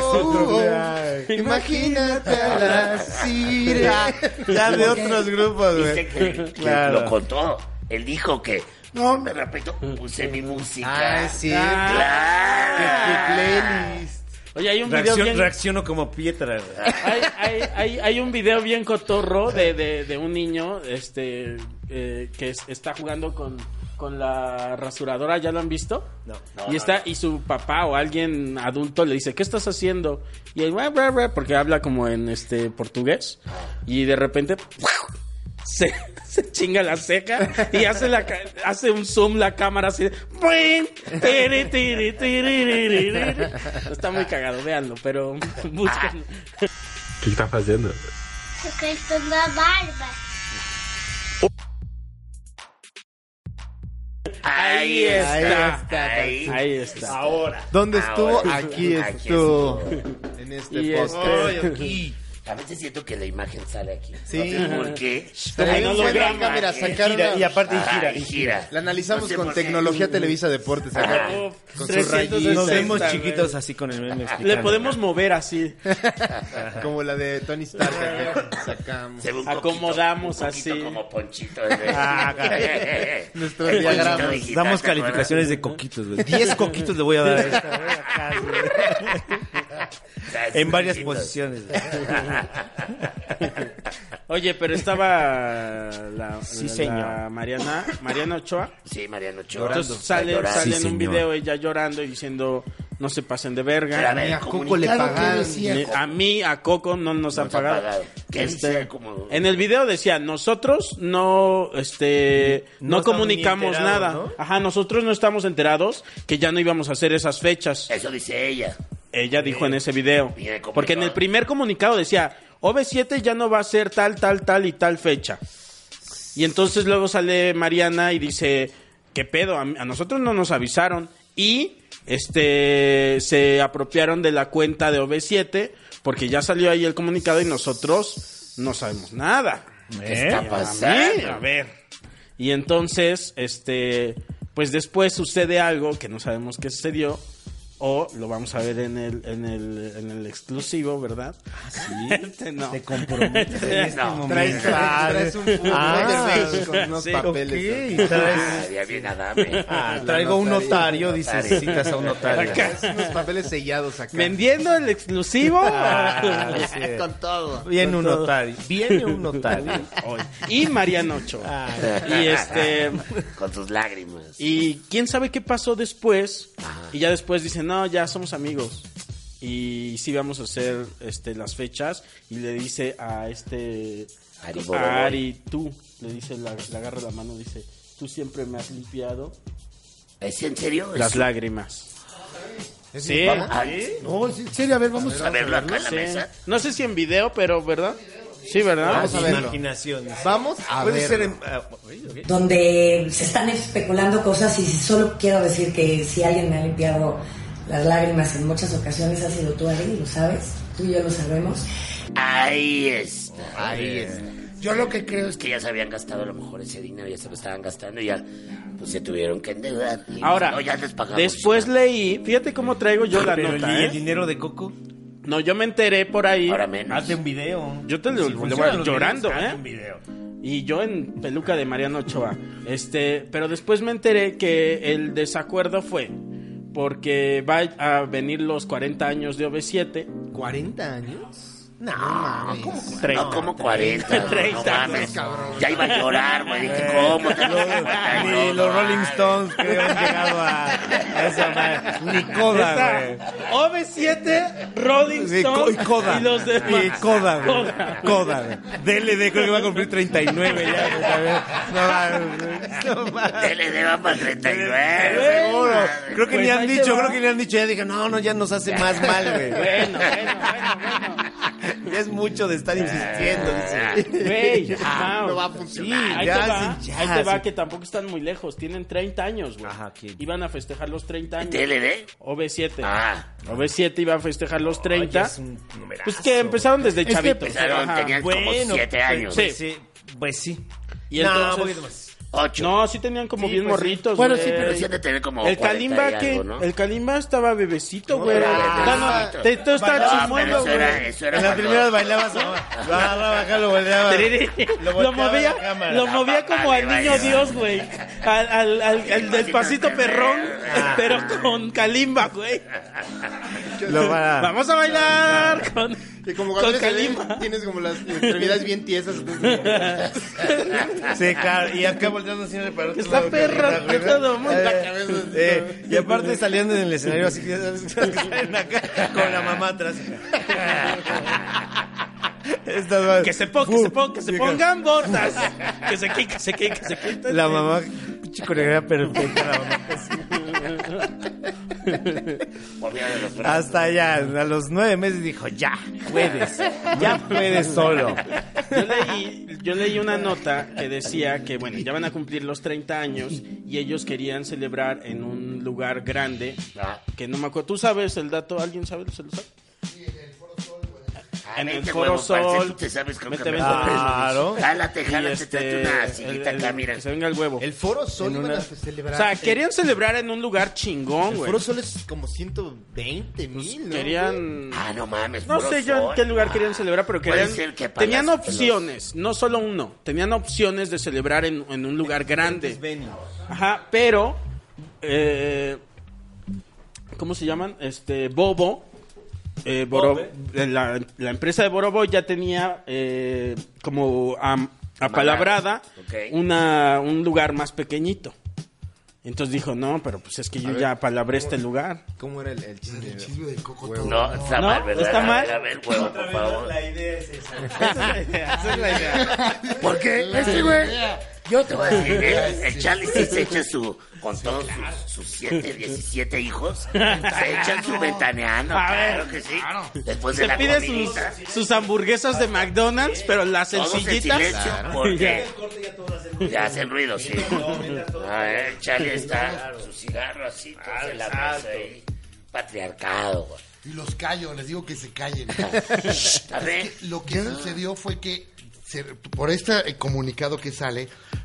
S4: Imagínate a la Siria. Ya de otros grupos,
S3: Dice
S4: güey.
S3: que, que
S4: Claro.
S3: lo contó. Él dijo que... No, me repito, puse mi música.
S4: Ah, sí.
S1: Ah.
S4: ¿Qué, qué playlist?
S1: Oye, hay un video
S2: Reacción-
S1: bien...
S2: reacciono como Pietra.
S1: Hay, hay, hay, hay un video bien cotorro de, de, de un niño este eh, que es- está jugando con, con la rasuradora. ¿Ya lo han visto?
S2: No.
S1: y está y su papá o alguien adulto le dice, ¿qué estás haciendo? Y él, "Bra, bra, bra", porque habla como en este portugués. Y de repente se, se chinga la ceja y hace la ca- hace un zoom la cámara así. ¡Pum! Tiri, tiri, tiri, tiri, tiri. Está muy cagado, véanlo, pero busquen.
S5: O que que tá fazendo?
S6: Tô cortando a barba.
S3: Ahí está.
S4: Ahí está.
S3: Ahí.
S1: Ahí está.
S2: Ahora.
S4: ¿Dónde estuvo?
S3: Ahora.
S4: Aquí
S3: Aquí
S4: estuvo.
S3: estuvo.
S4: En este
S1: Y
S4: podcast.
S1: este-
S2: aquí.
S3: A veces siento que la imagen sale aquí.
S4: Sí.
S3: No sé por qué.
S4: Ahí
S1: no
S4: no
S1: lo
S4: la
S1: graban.
S4: cámara, sacaron
S2: Gira,
S4: una-
S2: y aparte
S3: Ajá,
S2: gira.
S3: y
S2: Y
S3: gira.
S4: La analizamos
S3: No sé
S4: con
S3: por qué.
S4: tecnología Televisa Deportes. acá,
S3: Ajá.
S4: con sus
S1: trescientos
S4: rayitos.
S2: Nos
S1: sesenta,
S2: vemos
S1: güey.
S2: chiquitos así con el meme.
S1: Le
S2: explicando.
S1: podemos mover así.
S4: Como la de Tony Stark. acá, Sacamos.
S3: Se ve un
S1: Acomodamos
S3: poquito, un poquito
S1: así.
S3: como ponchito. ¿eh?
S2: Ah,
S4: Nuestros
S3: El ponchito
S4: diagramas.
S3: digital,
S2: Damos
S3: ¿te acuerdas?
S2: calificaciones de coquitos, güey. Diez coquitos le voy a dar a esta, güey, acá, güey.
S3: O sea,
S2: En varias
S3: distintos.
S2: posiciones.
S1: Oye, pero estaba la,
S2: Sí,
S1: la-
S2: señor.
S1: la Mariana, Mariana Ochoa.
S3: Sí, Mariano Ochoa.
S1: Entonces sale,
S3: Llorando.
S1: sale
S2: Sí,
S1: en un
S2: señor.
S1: video ella llorando y diciendo, no se pasen de
S3: Pero a
S1: verga.
S3: ver,
S4: a
S3: el
S4: Coco le
S3: comunicado que
S4: pagaron.
S3: decía
S1: Ni-
S3: Coco.
S1: A mí, a Coco, no nos han
S3: Nos ha
S1: pagado.
S3: pagado. ¿Qué
S1: Este,
S3: decía? Como-
S1: En el video decía, nosotros no, este,
S2: No
S1: no,
S2: estamos
S1: comunicamos
S2: ni enterados,
S1: nada.
S2: ¿no?
S1: Ajá, nosotros no estamos enterados que ya no íbamos a hacer esas fechas.
S3: Eso dice ella.
S1: Ella dijo en ese video.
S3: Y en el comunicado.
S1: Porque en el primer comunicado decía, O V siete ya no va a ser tal, tal, tal y tal fecha. Y entonces luego sale Mariana y dice, ¿qué pedo? A, a nosotros no nos avisaron. Y este se apropiaron de la cuenta de O V siete porque ya salió ahí el comunicado y nosotros no sabemos nada.
S3: ¿Qué está
S1: A mí,
S3: pasando?
S1: a ver. Y entonces, este, pues después sucede algo que no sabemos qué sucedió. o lo vamos a ver en el en el en el exclusivo, ¿verdad?
S2: ¿Ah, sí?
S1: Este no.
S2: Te comprometes en este
S3: No.
S2: momento.
S4: Traes, traes un
S2: Ah,
S4: folder con unos
S1: sí,
S4: papeles.
S2: ok, traes...
S3: Ah, ya bien adame.
S2: Ah,
S4: La
S2: traigo un
S4: notaría.
S2: notario, dices, citas a un notario.
S4: Traes unos papeles sellados acá.
S1: Vendiendo el exclusivo.
S2: Ah, sí.
S4: Con todo.
S2: Viene un
S1: Con todo.
S2: notario. Viene un notario.
S1: Hoy. Y Mariano Ochoa.
S2: Ah.
S1: Y este
S3: Con sus lágrimas.
S1: y quién sabe qué pasó después.
S3: Ajá.
S1: Y ya después dicen, "No, ya somos amigos." Y sí vamos a hacer este las fechas y le dice a este
S3: Ari
S1: a
S3: Boroboy.
S1: Ari, tú, le dice, la- le agarra la mano, dice, "Tú siempre me has limpiado
S3: ¿Es en serio?
S1: las
S3: ¿Eso?
S1: lágrimas."
S4: ¿Es
S1: Sí.
S4: ¿Vamos?
S3: Ah,
S4: No, es en serio, a ver, vamos
S3: a verlo acá en la
S1: Sí.
S3: mesa.
S1: No sé si en video, pero ¿verdad? Sí, ¿verdad?
S4: Vamos a verlo.
S2: Imaginación.
S4: Vamos a
S2: Puede
S4: verlo.
S2: ser en... ah, ok, ok.
S7: donde se están especulando cosas y solo quiero decir que si alguien me ha limpiado las lágrimas en muchas ocasiones ha sido tú, Ari, lo sabes, tú y yo lo sabemos.
S3: Ahí está.
S4: Ahí es.
S8: Yo lo que creo es
S3: Es que ya se habían gastado a lo mejor ese dinero, ya se lo estaban gastando y ya pues se tuvieron que endeudar. Y,
S1: Ahora,
S3: no, ya les pagamos.
S1: después leí, fíjate cómo traigo yo la
S2: Pero el,
S1: nota,
S2: el
S1: ¿eh?
S2: dinero de Coco,
S1: No, yo me enteré por ahí.
S3: Ahora menos.
S2: hazte un video.
S1: Yo te lo-
S2: Si
S1: le
S2: funcionan
S1: voy
S2: los
S1: llorando,
S2: videos,
S1: ¿eh?
S2: hazte un video.
S1: Y yo en peluca de Mariano Ochoa. Este, pero después me enteré que el desacuerdo fue porque va a venir los cuarenta años de O V siete.
S4: ¿cuarenta años?
S2: No, ¿cómo?
S1: treinta.
S3: No, como cuarenta. no,
S1: treinta,
S3: no mames.
S4: cabrón.
S3: Ya iba a llorar, güey. Dije, ¿cómo?
S2: Ni los Rolling Stones creo han llegado a, a esa madre. Ni Coda, güey.
S1: Está O V siete, Rolling
S2: Sí, co-
S1: Stones
S2: y Coda.
S1: y los demás.
S2: Y Coda, güey.
S1: Coda.
S2: Coda, güey. D L D creo que va a cumplir treinta y nueve ya, güey, también. No mames, güey. No mames.
S3: T L D va para treinta y nueve.
S2: Seguro. Creo que
S1: Pues
S2: ni han
S1: ahí te
S2: dicho,
S1: va.
S2: creo que ni han dicho. Ya dije, no, no, ya nos hace más mal, güey.
S1: Bueno, bueno, bueno, bueno.
S2: Ya es mucho de estar insistiendo, dice.
S1: Güey,
S4: Ya,
S1: wow.
S4: no va a funcionar.
S1: Sí, ahí
S2: Ya,
S1: te va,
S2: sí, ya,
S1: ahí te va
S2: sí.
S1: que tampoco están muy lejos. Tienen treinta años, güey.
S2: Ajá, ¿quién?
S1: Iban a festejar los treinta años.
S3: ¿T L D?
S1: O V siete.
S3: Ah.
S1: O V siete iba a festejar los treinta.
S2: Oye, es un numerazo.
S1: Pues que empezaron desde
S2: Es que
S1: chavitos.
S3: empezaron,
S1: Ajá.
S3: tenían como siete años.
S1: Sí.
S2: Sí, pues sí.
S1: Y
S2: No,
S1: entonces-
S2: un poquito más.
S3: Ocho.
S1: No, sí tenían como
S2: Sí,
S1: bien
S2: pues sí.
S1: morritos.
S3: Bueno,
S1: güey.
S3: sí, pero sí han de tener como
S1: El
S3: cuarenta
S1: Kalimba
S3: y
S1: que
S3: algo, ¿no?
S1: el Kalimba estaba bebecito,
S3: No,
S1: güey.
S3: era
S1: Ah, no,
S3: bebecito.
S1: te, te estaba
S3: No, pero
S1: chimuelo,
S3: eso era,
S1: güey.
S3: eso era
S2: En las
S3: cuando-
S2: primeras bailabas, no, bajaba, bajaba, lo volteaba.
S1: Lo,
S2: volteaba
S1: movía,
S2: a la cámara.
S1: lo movía
S3: La
S1: como
S3: mamá
S1: al
S3: le
S1: niño
S3: bailaba.
S1: Dios, güey. Al, al, al, al despacito perrón,
S3: Ah.
S1: pero con Kalimba, güey.
S2: Lo para-
S1: Vamos a bailar con,
S4: Que como
S1: con
S4: cuando eres bebé,
S1: Kalimba.
S4: tienes como las extremidades bien tiesas. Entonces,
S2: Sí, claro, y acá volteando siempre para otro
S1: Está
S2: lado,
S1: perra,
S2: carita, güey,
S1: todo el mundo.
S2: Eh,
S4: La cabeza.
S2: eh, y aparte saliendo en el escenario así que salen acá con la mamá atrás. Estas va-
S1: Que se, pon- que se, pon- que se pongan botas. Que se quiten, que se quiten, que se quiten.
S2: La mamá, pinche coreografía perfecta, la mamá.
S3: Volvía de los brazos.
S2: Hasta allá, a los nueve meses dijo, ya, puedes, ya puedes solo.
S1: Yo leí, yo leí una nota que decía que, bueno, ya van a cumplir los treinta años y ellos querían celebrar en un lugar grande.
S3: Ah.
S1: Que no me acuerdo. ¿Tú sabes el dato? ¿Alguien sabe? ¿Se lo sabe?
S3: Ah,
S1: En el
S3: vente,
S1: Foro
S3: huevo, parce,
S1: Sol.
S3: tú te sabes con
S1: Vete,
S3: que me-
S1: vente, vente.
S2: Claro.
S3: Jálate,
S1: Y
S3: jálate,
S1: este,
S3: tráete una
S1: el-
S3: sillita
S1: el-
S3: acá, mira.
S1: que se venga el huevo.
S4: el Foro Sol
S2: En
S4: iban
S2: una-
S4: a celebrar.
S1: O sea, querían celebrar en un lugar chingón,
S4: El
S1: güey.
S4: Foro Sol es como ciento veinte mil, ¿no?
S1: Querían...
S3: Ah, no mames.
S1: No
S3: Foro
S1: sé yo en
S3: Sol.
S1: qué lugar querían celebrar, pero
S3: Puede
S1: querían...
S3: ser que
S1: tenían
S3: Palacio de los-
S1: opciones, no solo uno. Tenían opciones de celebrar en, en un lugar grande.
S2: Ven.
S1: Ajá, pero... Eh, ¿Cómo se llaman? Este, Bobo... Eh, Boro- la, la empresa de Boroboy ya tenía eh, como am- apalabrada
S3: Ok.
S1: una, un lugar más pequeñito. Entonces dijo, no, pero pues es que yo ya apalabré este lugar.
S4: ¿Cómo era el, el chisme?
S8: El chisme del coco
S4: Huevo.
S8: todo.
S3: No, está
S1: No,
S3: mal, ¿verdad?
S1: está
S3: A
S1: mal.
S3: ver, a ver, huevo, por favor.
S2: La idea es esa. Esa es la idea, esa es la idea.
S3: ¿Por qué? Este güey. Yo te voy a decir, el, el Charlie sí se echa su, con todos sus, sus siete, diecisiete hijos, se echan su ventaneando,
S1: A
S3: claro
S1: ver,
S3: que sí. Después de
S1: Se
S3: la
S1: pide sus,
S3: comidita,
S1: sus hamburguesas de McDonald's, pero las
S3: todos en
S1: sencillitas.
S3: silencio, porque ya hacen ruido, sí. A ver, el Charlie está, su cigarro así, todos en la mesa ahí. Patriarcado, güey.
S8: Y los callo, les digo que se callen.
S3: A ver.
S8: Lo que sucedió fue que se- por este eh, comunicado que sale,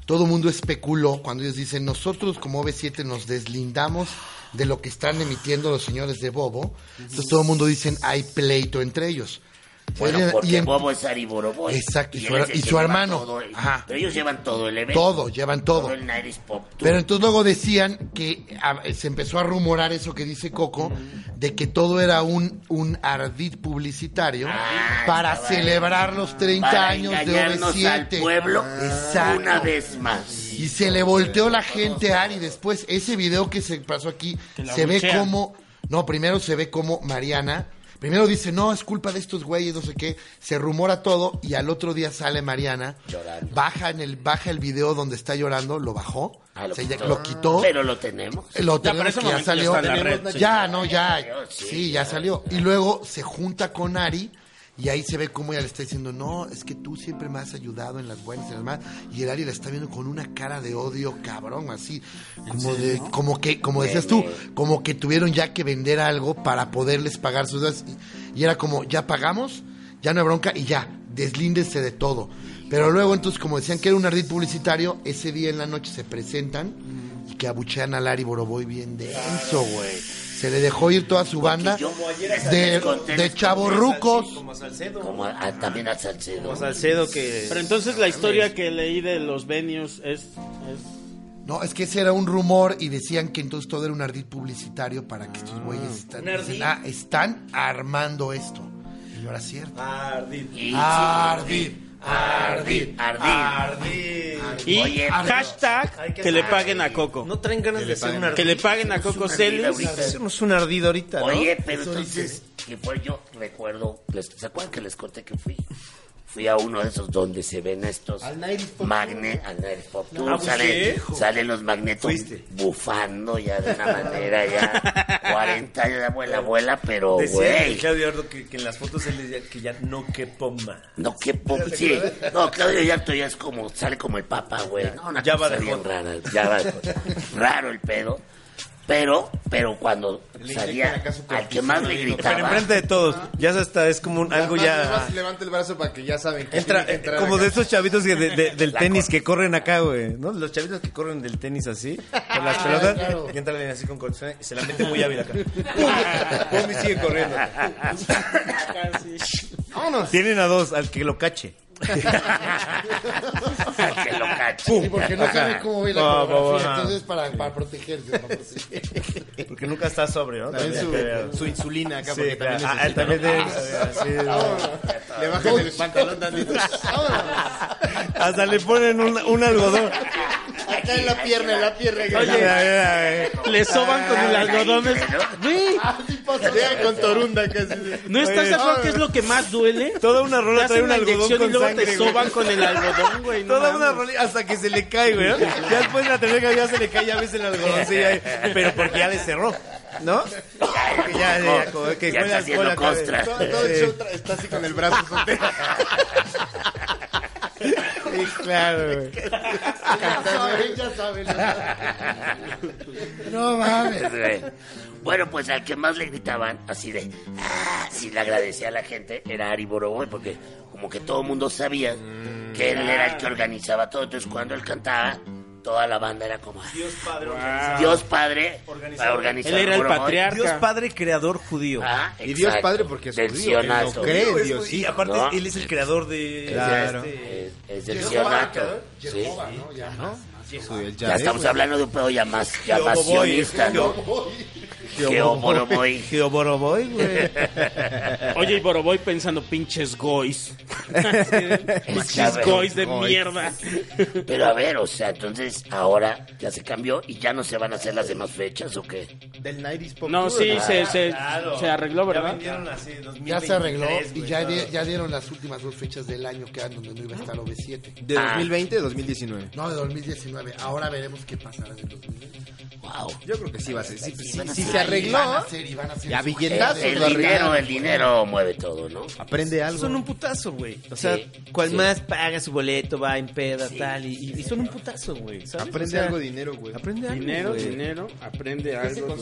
S8: todo el mundo especuló cuando ellos dicen, nosotros como O V siete nos deslindamos de lo que están emitiendo los señores de Bobo. Entonces todo el mundo dicen, hay pleito entre ellos.
S3: Bueno,
S8: Y
S3: porque
S8: en-
S3: Bobo es Ari Boroboy.
S8: Exacto, y su-
S3: él es el
S8: y
S3: que
S8: su
S3: lleva
S8: hermano.
S3: todo el-
S8: Ajá.
S3: Pero ellos llevan todo el evento.
S8: Todo, llevan todo.
S3: Todo el nineties Pop Tour.
S8: Pero entonces luego decían que a- se empezó a rumorar eso que dice Coco, de que todo era un, un ardid publicitario
S3: Ah,
S8: para
S3: estaba
S8: celebrar
S3: ahí.
S8: los treinta
S3: Para
S8: años de
S3: engañarnos
S8: O V siete.
S3: al pueblo
S8: Exacto.
S3: una vez más.
S8: Y se le volteó la gente a Ari después. Ese video que se pasó aquí,
S1: la
S8: se ve
S1: buchean.
S8: como... No, primero se ve como Mariana... Primero dice, no, es culpa de estos güeyes, no sé qué. Se rumora todo y al otro día sale Mariana.
S3: Llorando.
S8: Baja, en el, baja el video donde está llorando, lo bajó.
S3: Ah, lo
S8: o sea, ya
S3: quitó.
S8: lo quitó.
S3: Pero lo tenemos.
S8: Lo
S1: Ya,
S8: tenemos
S1: para ese
S8: que ya
S1: momento ya
S8: salió.
S1: está en la red, sí.
S8: Ya, no, ya.
S3: Sí,
S8: Sí, ya
S3: ya.
S8: salió. Y luego se junta con Ari y ahí se ve cómo ella le está diciendo, no, es que tú siempre me has ayudado en las buenas y en las malas. Y el Ari la está viendo con una cara de odio cabrón, así. Como de, como que, como decías tú, como que tuvieron ya que vender algo para poderles pagar sus deudas. Y, y era como, ya pagamos, ya no hay bronca y ya, deslíndense de todo. Pero luego entonces, como decían que era un ardid publicitario, ese día en la noche se presentan y que abuchean a Lari Boroboy bien denso, güey. Se le dejó ir toda su banda
S3: yo
S8: de,
S3: les conté,
S8: de
S3: les
S8: chavorrucos.
S2: Como Salcedo.
S3: Como a- también a Salcedo.
S2: Como Salcedo que...
S1: Pero entonces la historia que leí de los venues es... es...
S8: No, es que ese era un rumor y decían que entonces todo era un ardid publicitario para que estos güeyes están,
S2: ¿Un ardid?
S8: ah, están armando esto. Y no era cierto.
S2: Ardid.
S3: Y-
S8: Ardid,
S3: Ardid.
S8: ardid.
S3: Ardid.
S2: Ardid.
S1: Y
S3: Oye,
S1: hashtag
S2: hay que
S1: que le
S2: hacer-
S1: paguen a Coco.
S2: No traen ganas de ser un ardid.
S1: Que le paguen a Coco Celis.
S3: ahorita.
S2: Hacemos un ardid ahorita, ¿no?
S3: Oye, pero entonces, que fue yo recuerdo, les- ¿se acuerdan que les conté que fui? Fui a uno de esos donde se ven estos
S4: Al nineties Pop
S3: magnet, al nineties Pop Tour,
S2: Ah,
S3: salen,
S2: busqué.
S3: salen los magnetos
S2: Fuiste.
S3: bufando ya de una manera ya cuarenta años de abuela, abuela, pero
S2: Decía
S3: güey,
S2: Claudio Ardo que, que en las fotos él decía que ya no quepo más.
S3: no que po- sí, no, Claudio Yarto ya es como, sale como el papa, güey, no, una
S2: Ya va
S3: cosa
S2: de
S3: bien
S2: joto.
S3: rara, ya va de joto. Raro el pedo, pero, pero cuando
S4: Le
S3: salía,
S4: inyectan acá su
S3: al que más le
S2: Pero
S3: gritaba,
S2: enfrente de todos. Ya hasta es como un, algo
S4: Nada
S2: ya...
S4: más levanta el brazo para que ya saben que
S2: Entra,
S4: tiene que entrar
S2: como
S4: acá.
S2: de esos chavitos que de- de- del
S3: La
S2: tenis
S3: cor-
S2: que corren acá, güey, ¿no? Los chavitos que corren del tenis así, con las pelotas,
S8: claro.
S2: que entran así con cortisona y se la meten muy hábil acá. ¡Pum! ¡Pum! Y sigue corriendo.
S4: Vámonos.
S2: Tienen a dos, al que lo cache.
S3: que lo cache.
S8: Sí, porque no sabe cómo ve la
S2: Va, va,
S8: coreografía,
S2: va.
S8: entonces para, para protegerse. Para protegerse.
S2: Porque nunca está sobrio, ¿no?
S4: También
S2: También.
S4: su, su insulina acá,
S2: Sí,
S4: porque
S2: claro.
S4: también
S2: Ah, él
S4: necesita,
S2: también
S4: ¿no?
S2: tiene- sí,
S4: Le bajan el pantalón tantito.
S2: hasta le ponen un, un algodón.
S4: Acá en la pierna, en la pierna.
S2: Oye, mira, mira, mira.
S1: Le soban con el algodón. es- Güey,
S4: Llega con torunda casi.
S1: ¿no estás de acuerdo que es lo que más duele?
S2: Toda una
S1: Te
S2: rola trae
S1: hacen
S2: un
S1: la
S2: algodón
S1: inyección y
S2: con
S1: luego
S2: sangre,
S1: te
S2: güey.
S1: soban con el algodón, güey. no
S2: Toda una
S1: mames.
S2: rola hasta que se le cae, güey. ¿no? Ya después de la tercera ya se le cae, ya ves el algodoncillo ahí. Pero porque ya le cerró, ¿no? Porque ya, ya, ya, como que
S3: Ya
S2: huele
S3: está
S2: alcohol
S3: haciendo
S2: acá de-
S3: costra.
S4: Todo, todo el show tra- está así con el brazo soltero.
S2: Sí, claro, güey.
S8: Ya saben, ya saben. No mames.
S3: Güey. Bueno, pues al que más le gritaban, así de, ah, sí le agradecía a la gente, era Ari Boroboy, porque como que todo el mundo sabía que él era el que organizaba todo. Entonces cuando él cantaba, toda la banda era como, ah,
S2: Dios Padre,
S3: Dios Padre,
S2: Organizador.
S3: para organizar
S1: Él era el
S3: Boroboy.
S1: patriarca.
S2: Dios Padre creador judío.
S3: Ah,
S4: Y Dios
S3: exacto.
S4: Padre porque es
S3: Del
S4: judío, él no
S3: sionato.
S4: cree en
S2: Es-
S4: Dios.
S2: y aparte
S3: ¿no?
S2: él es el creador de...
S4: Claro.
S2: este-
S3: Es, es del
S8: Jehová,
S3: sionato. Sí.
S8: Jehová, ¿no? Ya.
S4: Sí, el
S3: Ya
S4: Yahvé,
S3: estamos
S4: güey.
S3: hablando de un pedo ya más, ya más
S2: Jehoboboy,
S3: sionista, ¿no? Jehoboboy.
S2: Jeoboroboy, güey.
S1: Oye, y Boroboy pensando, pinches goys. Pinches
S3: Chávez.
S1: goys de mierda.
S3: Pero a ver, o sea, entonces ahora ya se cambió y ya no se van a hacer las demás fechas, ¿o qué?
S4: Del nineties Pop
S1: No,
S4: Tour.
S1: sí,
S4: Ah,
S1: se, se,
S2: Claro.
S1: se arregló,
S2: Ya
S1: ¿verdad?
S2: vendieron así, dos mil
S8: Ya se arregló
S2: veintitrés,
S8: y
S2: güey,
S8: ya,
S2: todo.
S8: di- ya dieron las últimas dos fechas del año que eran donde no iba a estar O V siete.
S4: ¿De
S3: Ah.
S4: dos mil veinte o dos mil diecinueve?
S8: No, de dos mil diecinueve. Ahora veremos qué pasará en dos mil veinte.
S3: Wow.
S4: Yo creo que sí va a ser. Sí, sí,
S3: van a
S4: sí
S3: ser
S4: se
S3: ahí,
S4: arregló.
S8: Van a hacer y van a hacer.
S4: Ya,
S8: su
S4: billetazos,
S8: gente.
S3: El
S4: lo
S3: dinero,
S4: arreglaron.
S3: el dinero mueve todo, ¿no?
S4: Aprende algo.
S2: Son un putazo, güey. O sea,
S3: Sí,
S2: cual
S3: sí.
S2: más paga su boleto, va en peda, tal, y, y son un putazo, güey. ¿sabes?
S4: Aprende
S2: O sea,
S4: algo de dinero, güey.
S2: Aprende algo,
S1: Dinero,
S2: güey.
S1: dinero, aprende algo.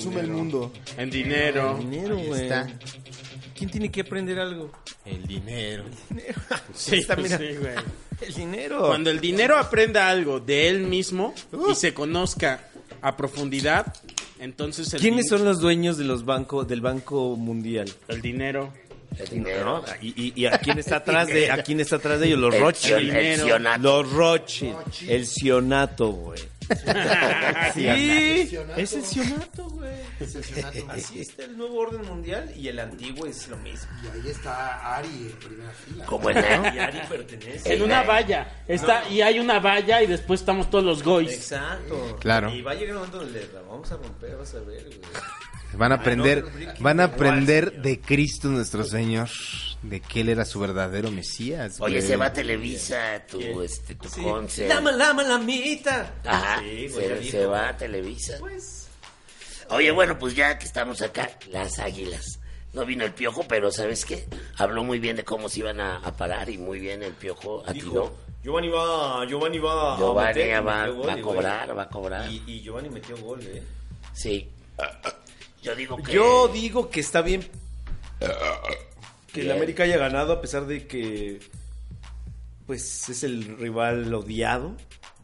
S4: consume el mundo.
S1: En dinero.
S2: Dinero,
S4: Ahí
S2: güey.
S4: está.
S2: ¿Quién tiene que aprender algo?
S4: El dinero.
S1: Sí,
S2: Está, mira.
S1: sí, güey.
S2: El dinero.
S1: Cuando el dinero aprenda algo de él mismo y se conozca a profundidad, entonces el
S2: ¿Quiénes
S1: din-
S2: son los dueños de los bancos del Banco Mundial?
S1: el dinero.
S3: El dinero.
S2: ¿No? ¿Y, y, y a quién está atrás de a quién está atrás de ellos? Los
S3: El
S2: Rothschild.
S3: sion- el sionato.
S2: Los Rothschild. El sionato, güey. Sí, es el sionato, güey. Así está el nuevo orden mundial y el antiguo es lo mismo.
S8: Y ahí está Ari en primera fila.
S3: Como en la...
S2: Y Ari pertenece.
S1: En una valla. Está, y hay una valla y después estamos todos los goys.
S2: Exacto.
S4: Claro.
S2: Y va a llegar un momento donde la vamos a romper, vas a ver, güey.
S4: Van a aprender,
S2: no, pero
S4: van a
S2: igual,
S4: aprender
S2: señor.
S4: de Cristo nuestro Señor, de que Él era su verdadero Mesías.
S3: Oye,
S4: güey.
S3: se va a Televisa tu, este, tu concert.
S2: Lama, lama, la mitad.
S3: Ajá,
S2: Sí, güey,
S3: se,
S2: dijo.
S3: se va a Televisa.
S2: Pues.
S3: Oye, bueno, pues ya que estamos acá, las Águilas. No vino el Piojo, pero ¿sabes qué? Habló muy bien de cómo se iban a, a parar y muy bien el Piojo atinó.
S2: Dijo, Giovanni va, Giovanni va
S3: Giovanni
S2: a meter,
S3: ya
S2: y
S3: va,
S2: metió gol,
S3: va a
S2: güey.
S3: cobrar, va a cobrar.
S2: Y, y Giovanni metió gol, eh.
S3: Sí. Yo digo que...
S2: Yo digo que está bien que el
S3: Bien.
S2: América haya ganado a pesar de que pues es el rival odiado.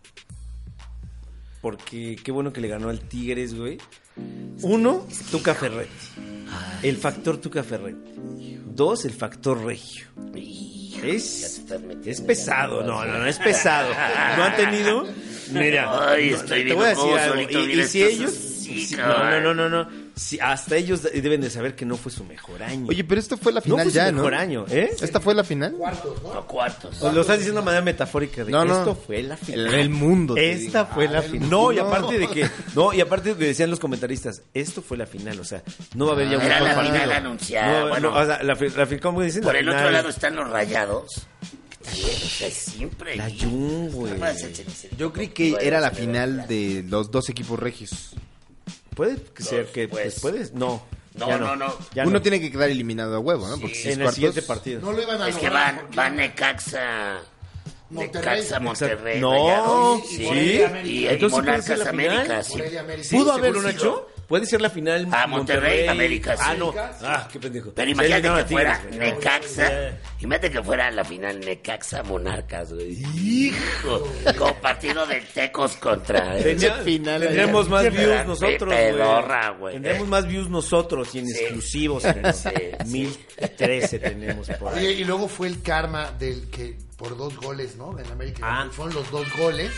S2: Porque qué bueno que le ganó al Tigres, güey. Uno, Tuca Ferretti. El factor Tuca Ferretti. Dos, el factor Regio.
S3: Hijo, ya te
S2: Es,
S3: estás metiendo
S2: es
S3: en
S2: pesado,
S3: la
S2: no,
S3: cosa.
S2: no, no es pesado. No han tenido. Mira,
S3: Ay,
S2: no,
S3: estoy
S2: te
S3: viendo
S2: voy a decir
S3: cómo
S2: algo.
S3: solito
S2: Y,
S3: viene
S2: y si
S3: estos
S2: ellos.
S3: así,
S2: si- no,
S3: cabrón.
S2: no, no, no, no. Si hasta ellos de- deben de saber que no fue su mejor año.
S4: Oye, pero esto fue la
S2: no
S4: final
S2: fue su
S4: ya, ¿no?
S2: mejor año, ¿eh?
S4: ¿Esta fue la final?
S3: No, cuartos.
S2: O lo estás diciendo de manera metafórica de
S4: No,
S2: que
S4: no.
S2: esto fue la final.
S4: El, el mundo. te
S2: Esta
S4: digo.
S2: fue la
S8: el
S2: final.
S8: mundo.
S2: No, y aparte de que. No, y aparte de decían los comentaristas, esto fue la final. O sea, no va a haber ya un
S3: Era
S2: mejor
S3: la
S2: partido.
S3: final anunciada,
S2: No,
S3: bueno.
S2: no, o sea, la, fi- la, fi- ¿cómo dicen?
S3: Por
S2: La
S3: el otro
S2: final.
S3: lado están los Rayados. Que también, o sea, siempre...
S2: La Jun, güey.
S4: Yo creí que era la final de los dos equipos regios.
S2: Puede ser que.
S3: pues.
S2: Pues, puedes. No.
S3: No,
S2: ya
S3: no, no.
S2: Ya
S4: Uno
S2: no.
S4: tiene que quedar eliminado a huevo, ¿no? Porque si es
S2: En el
S4: cuartos-
S2: siguiente partido.
S8: No lo iban a
S3: Es que
S8: lograr
S3: van,
S8: porque-
S3: van Necaxa...
S8: Monterrey.
S3: Necaxa, Monterrey,
S2: No,
S3: Rayados,
S8: sí,
S3: sí,
S8: sí.
S3: y, y
S2: Entonces, ¿puede
S3: Monarcas
S2: ser la final?
S3: América, sí.
S8: Morelia, América.
S2: ¿Pudo
S8: Sí,
S2: haber
S8: seguro
S2: sido?
S8: Nacho.
S2: Puede ser la final.
S3: Ah, Monterrey, América, sí.
S2: Ah, no. Ah, qué pendejo.
S3: Pero
S2: Sí,
S3: imagínate
S2: eliminaron
S3: que
S2: a Tigres,
S3: fuera
S2: güey.
S3: Necaxa. Imagínate que fuera la final Necaxa Monarcas, güey. Hijo. Con partido del Tecos contra.
S2: Tenía-
S4: final,
S2: tendríamos más
S3: Qué
S2: views
S3: pedorra,
S2: nosotros,
S3: pedorra,
S2: güey.
S3: güey.
S2: Tendríamos más views nosotros y en
S3: Sí.
S2: exclusivos. En
S3: Sí, sí.
S2: mil trece tenemos por ahí.
S8: Oye, y luego fue el karma del que por dos goles, ¿no? En América.
S2: Ah.
S8: Fueron los dos goles.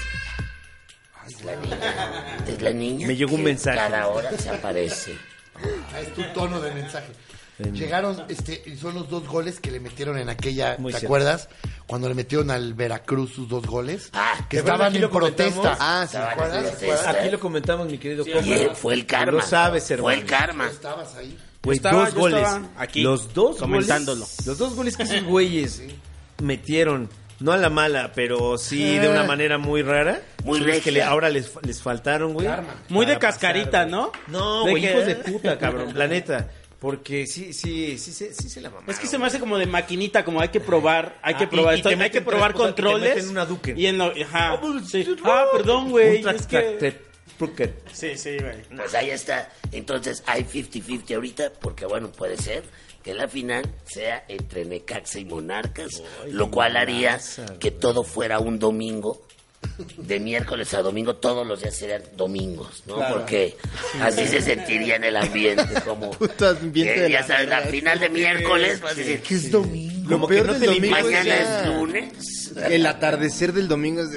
S3: Es la niña. Es la niña.
S2: Me llegó un
S3: que
S2: mensaje.
S3: Cada hora se aparece.
S8: Ah, es tu tono de mensaje. Llegaron, este, y son los dos goles que le metieron en aquella,
S2: Muy
S8: ¿te
S2: cierto.
S8: acuerdas? Cuando le metieron al Veracruz sus dos goles.
S3: Ah,
S8: que
S2: ¿te acuerdas?
S8: estaban
S2: Aquí
S8: en
S2: lo comentamos.
S8: protesta.
S4: Ah, sí.
S3: Estaban en
S8: ¿Recuerdas?
S3: protesta.
S2: Aquí lo comentamos, mi querido
S3: Y
S2: Coco.
S3: fue el karma.
S2: Lo sabes,
S3: Fue
S2: hermano.
S3: el karma.
S8: Estabas ahí.
S2: Güey,
S1: Estaba-
S2: dos
S1: yo
S2: goles.
S1: estaba aquí,
S2: los dos
S1: comentándolo.
S2: goles. Los dos goles que esos güeyes metieron. No a la mala, pero sí de una manera muy rara.
S3: Muy
S2: Son los que
S3: regia.
S2: le- ahora les, les faltaron, güey.
S1: Muy de
S2: para
S1: cascarita,
S2: pasar,
S1: ¿no?
S2: güey. No,
S1: De
S2: güey,
S1: que-
S2: hijos de puta, cabrón. La neta. Porque sí, sí, sí, sí, sí se la mamaron.
S1: Es que se me hace como de maquinita, como hay que probar, hay que
S2: Ah,
S1: probar
S2: y- y
S1: esto,
S2: te
S1: hay que
S2: meten
S1: probar
S2: tres cosas, y te
S1: controles.
S2: meten una Duken.
S1: Y en lo, ajá,
S2: pues,
S1: sí. Ah, perdón, güey.
S2: Un track,
S1: Es
S2: track,
S1: que...
S2: track, track.
S1: Sí, sí, güey.
S3: Pues ahí está. Entonces hay cincuenta cincuenta ahorita, porque bueno, puede ser que la final sea entre Necaxa y Monarcas, lo cual haría que todo fuera un domingo. De miércoles a domingo, todos los días serían domingos, ¿no? Porque así se sentiría en el ambiente, como...
S4: Puto ambiente
S3: que,
S4: de
S3: ya
S4: la
S3: sabes, la
S4: verga.
S3: final de miércoles, vas a decir,
S8: Que es domingo.
S4: Lo
S2: Como
S4: peor
S2: que no
S4: del
S2: te
S4: domingo
S2: limpias,
S3: mañana
S4: es
S3: es
S4: la-
S3: lunes.
S4: el atardecer del domingo es de...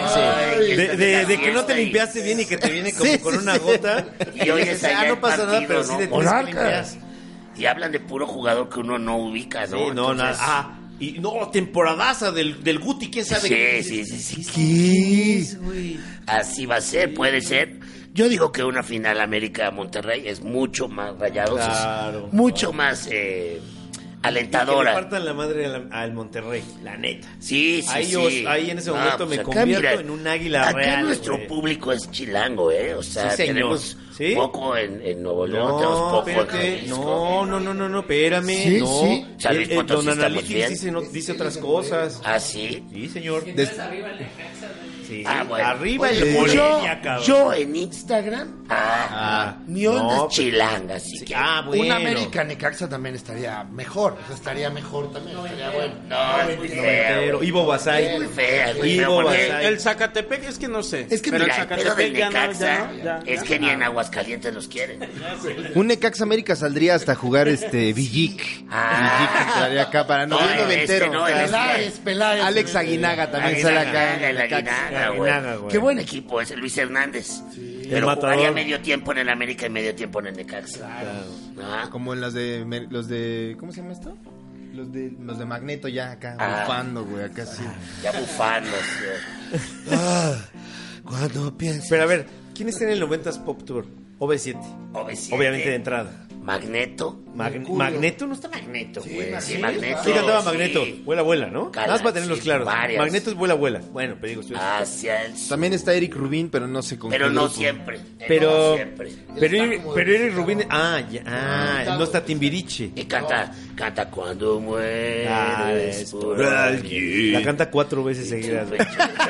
S3: Ay,
S2: De,
S3: esta
S2: de-
S3: es la
S2: de que no te
S3: fiesta y-
S2: limpiaste bien y que te viene como
S4: Sí,
S2: con
S4: sí,
S2: una
S4: sí.
S2: gota.
S3: Y hoy
S2: dices,
S3: es allá
S2: ah, no
S3: el
S2: pasa nada,
S3: partido,
S2: pero sí
S3: ¿no?
S2: te tienes que
S8: Monarcas.
S2: limpiar.
S3: Y hablan de puro jugador que uno no ubica, ¿no?
S2: Sí, no,
S3: Entonces,
S2: nada. Ah, y no, temporadaza del, del Guti, quién sabe
S3: Sí,
S2: qué.
S3: sí, sí, sí.
S8: ¿Qué?
S2: güey.
S3: Así va a ser, puede ser. Yo digo que una final América-Monterrey es mucho más Rayados, es
S2: Claro.
S3: mucho más eh,
S2: Que le
S3: alentadora.
S2: partan la madre al, al Monterrey, la neta.
S3: Sí, sí,
S2: Ahí
S3: sí.
S2: yo- ahí en ese momento me
S3: acá,
S2: convierto en un águila
S3: acá
S2: real,
S3: nuestro
S2: güey.
S3: público es chilango, ¿eh? O sea,
S2: Sí, señor.
S3: tenemos
S2: ¿Sí?
S3: poco en, en Nuevo León,
S2: No,
S3: tenemos poco en
S2: espérate.
S3: Jalisco.
S2: No, no, no, no, no, espérame.
S8: Sí,
S2: no.
S8: sí.
S3: San Luis
S2: El- el
S3: Potosí
S2: don
S3: estamos
S2: Analytics
S3: bien.
S2: dice, no- dice otras cosas.
S3: Ah, sí.
S2: Sí, señor.
S4: Des-
S2: Sí.
S3: Ah, bueno.
S2: Arriba
S8: Oye,
S2: el
S8: yo,
S2: Morelia, cabrón.
S3: Yo en Instagram, ah,
S2: Ah.
S8: Ni onda.
S4: No,
S3: Chilangas, si
S4: Sí.
S3: quieres.
S4: Ah, bueno.
S8: Un América Necaxa también estaría mejor. O sea, estaría mejor también. Estaría bueno.
S3: No, es muy
S4: Noventero.
S3: feo.
S4: Ivo Basay.
S3: Muy fea, muy
S4: Ivo
S3: fea, porque-
S4: Basay.
S1: El Zacatepec es que no sé.
S8: Es que
S1: pero el
S3: Mira, el pedo del
S1: Zacatepec ya no,
S3: Necaxa
S1: ya no, ya,
S3: es
S1: ya.
S3: que ni en Aguascalientes los quieren.
S4: Un Necaxa América saldría hasta jugar este Villic.
S3: Ah.
S4: Villic entraría acá para no,
S3: No,
S4: bien
S3: este
S4: noventero.
S3: no, el
S8: Peláez, Peláez.
S4: Alex Aguinaga también
S3: Aguinaga,
S4: sale acá. en
S3: el
S4: Necaxa.
S3: Aguinaga, güey.
S4: Aguinaga, güey.
S3: Qué buen equipo es el Luis Hernández. Pero
S4: El
S3: jugaría
S4: matador.
S3: medio tiempo en el América y medio tiempo en el Necaxa. Ah.
S4: Como en los de los de ¿cómo se llama esto? Los de los de Magneto ya acá
S3: Ah.
S4: bufando, güey, acá sí.
S3: Ya bufando. sí.
S8: Ah, cuando piensas.
S4: Pero a ver, ¿quién está en el noventas Pop Tour? O V siete.
S3: O V siete.
S4: Obviamente de entrada.
S3: Magneto.
S4: Mag- Magneto no está Magneto, güey.
S3: Sí, Magneto.
S4: Sí cantaba
S3: sí.
S4: Magneto, vuela, vuela, ¿no?
S3: Cala,
S4: Nada más para tenerlos
S3: sí,
S4: claros.
S3: varias.
S4: Magneto es vuela, vuela. Bueno, pero digo, estoy-
S3: Hacia el...
S4: También está Eric Rubin, pero no sé con
S3: Pero
S4: qué
S3: no
S4: grupo.
S3: siempre.
S4: Pero,
S3: No siempre.
S4: pero,
S8: Está
S4: Eric-
S8: como
S4: pero
S8: de-
S4: Eric Rubin, ah, ya, ah, no está Timbiriche.
S3: Y canta, canta cuando mueres
S4: Ah, es
S3: por
S4: por
S3: alguien.
S4: La canta cuatro veces seguidas. güey.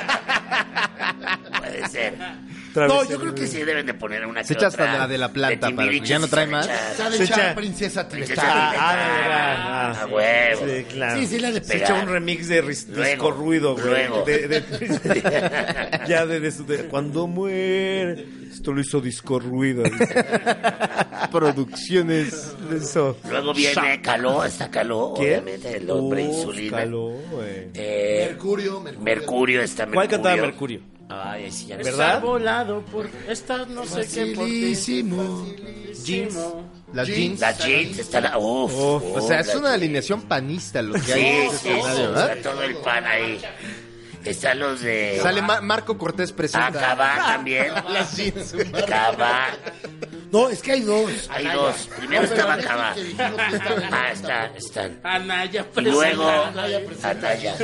S3: Puede ser.
S4: Otra
S3: No,
S4: vez
S3: yo
S4: el-
S3: creo que sí deben de poner una
S4: Se
S3: que
S4: echa hasta
S3: otra
S4: la de la planta,
S3: de
S4: para-
S3: Timbiriche,
S4: ya no
S3: sí
S4: trae
S3: se
S4: más.
S3: echa.
S8: Se ha de
S4: Se
S8: echar
S4: echa-
S8: Princesa
S3: Princesa
S8: Tibetana.
S4: Ah,
S3: Tibetana.
S4: ah, de verdad, ah.
S3: A huevo.
S4: Sí, claro.
S8: Sí, sí, la de
S4: Se
S3: pegar.
S4: echa un remix de ris-
S3: Luego,
S4: disco ruido, güey.
S3: luego.
S4: De, de- ya de, de, su- de- cuando muere. Esto lo hizo disco ruido. dice. Producciones de eso.
S3: Luego viene Caló, está Caló,
S4: ¿Quién?
S3: obviamente, el hombre
S4: Uf,
S3: insulina.
S4: Caló, güey.
S3: Eh,
S8: Mercurio, Mercurio.
S3: Mercurio está Mercurio.
S4: ¿Cuál cantaba Mercurio?
S3: Ay, sí, ya no
S4: ¿Verdad?
S1: Está volado por esta no sé qué por ti.
S8: Facilísimo.
S1: Jeans.
S4: Las jeans.
S3: La jeans está la... Uf,
S4: Uf, o sea,
S3: uf,
S4: es
S3: la
S4: una
S3: jeans.
S4: alineación panista lo que
S3: Sí,
S4: hay en
S3: sí,
S4: este
S3: sí,
S4: escenario, ¿verdad?
S3: está todo el pan ahí. Están los de...
S4: Sale Ma- Marco Cortés presenta.
S3: Acabá también.
S4: Las jeans.
S3: Cabá.
S8: No, es que hay dos.
S3: Hay dos. Primero
S8: No, pero
S3: estaba
S8: estos
S3: Cabá.
S8: que dijimos que están-
S3: Ah, está, están.
S1: Anaya
S3: Y luego...
S1: presenta.
S3: Anaya.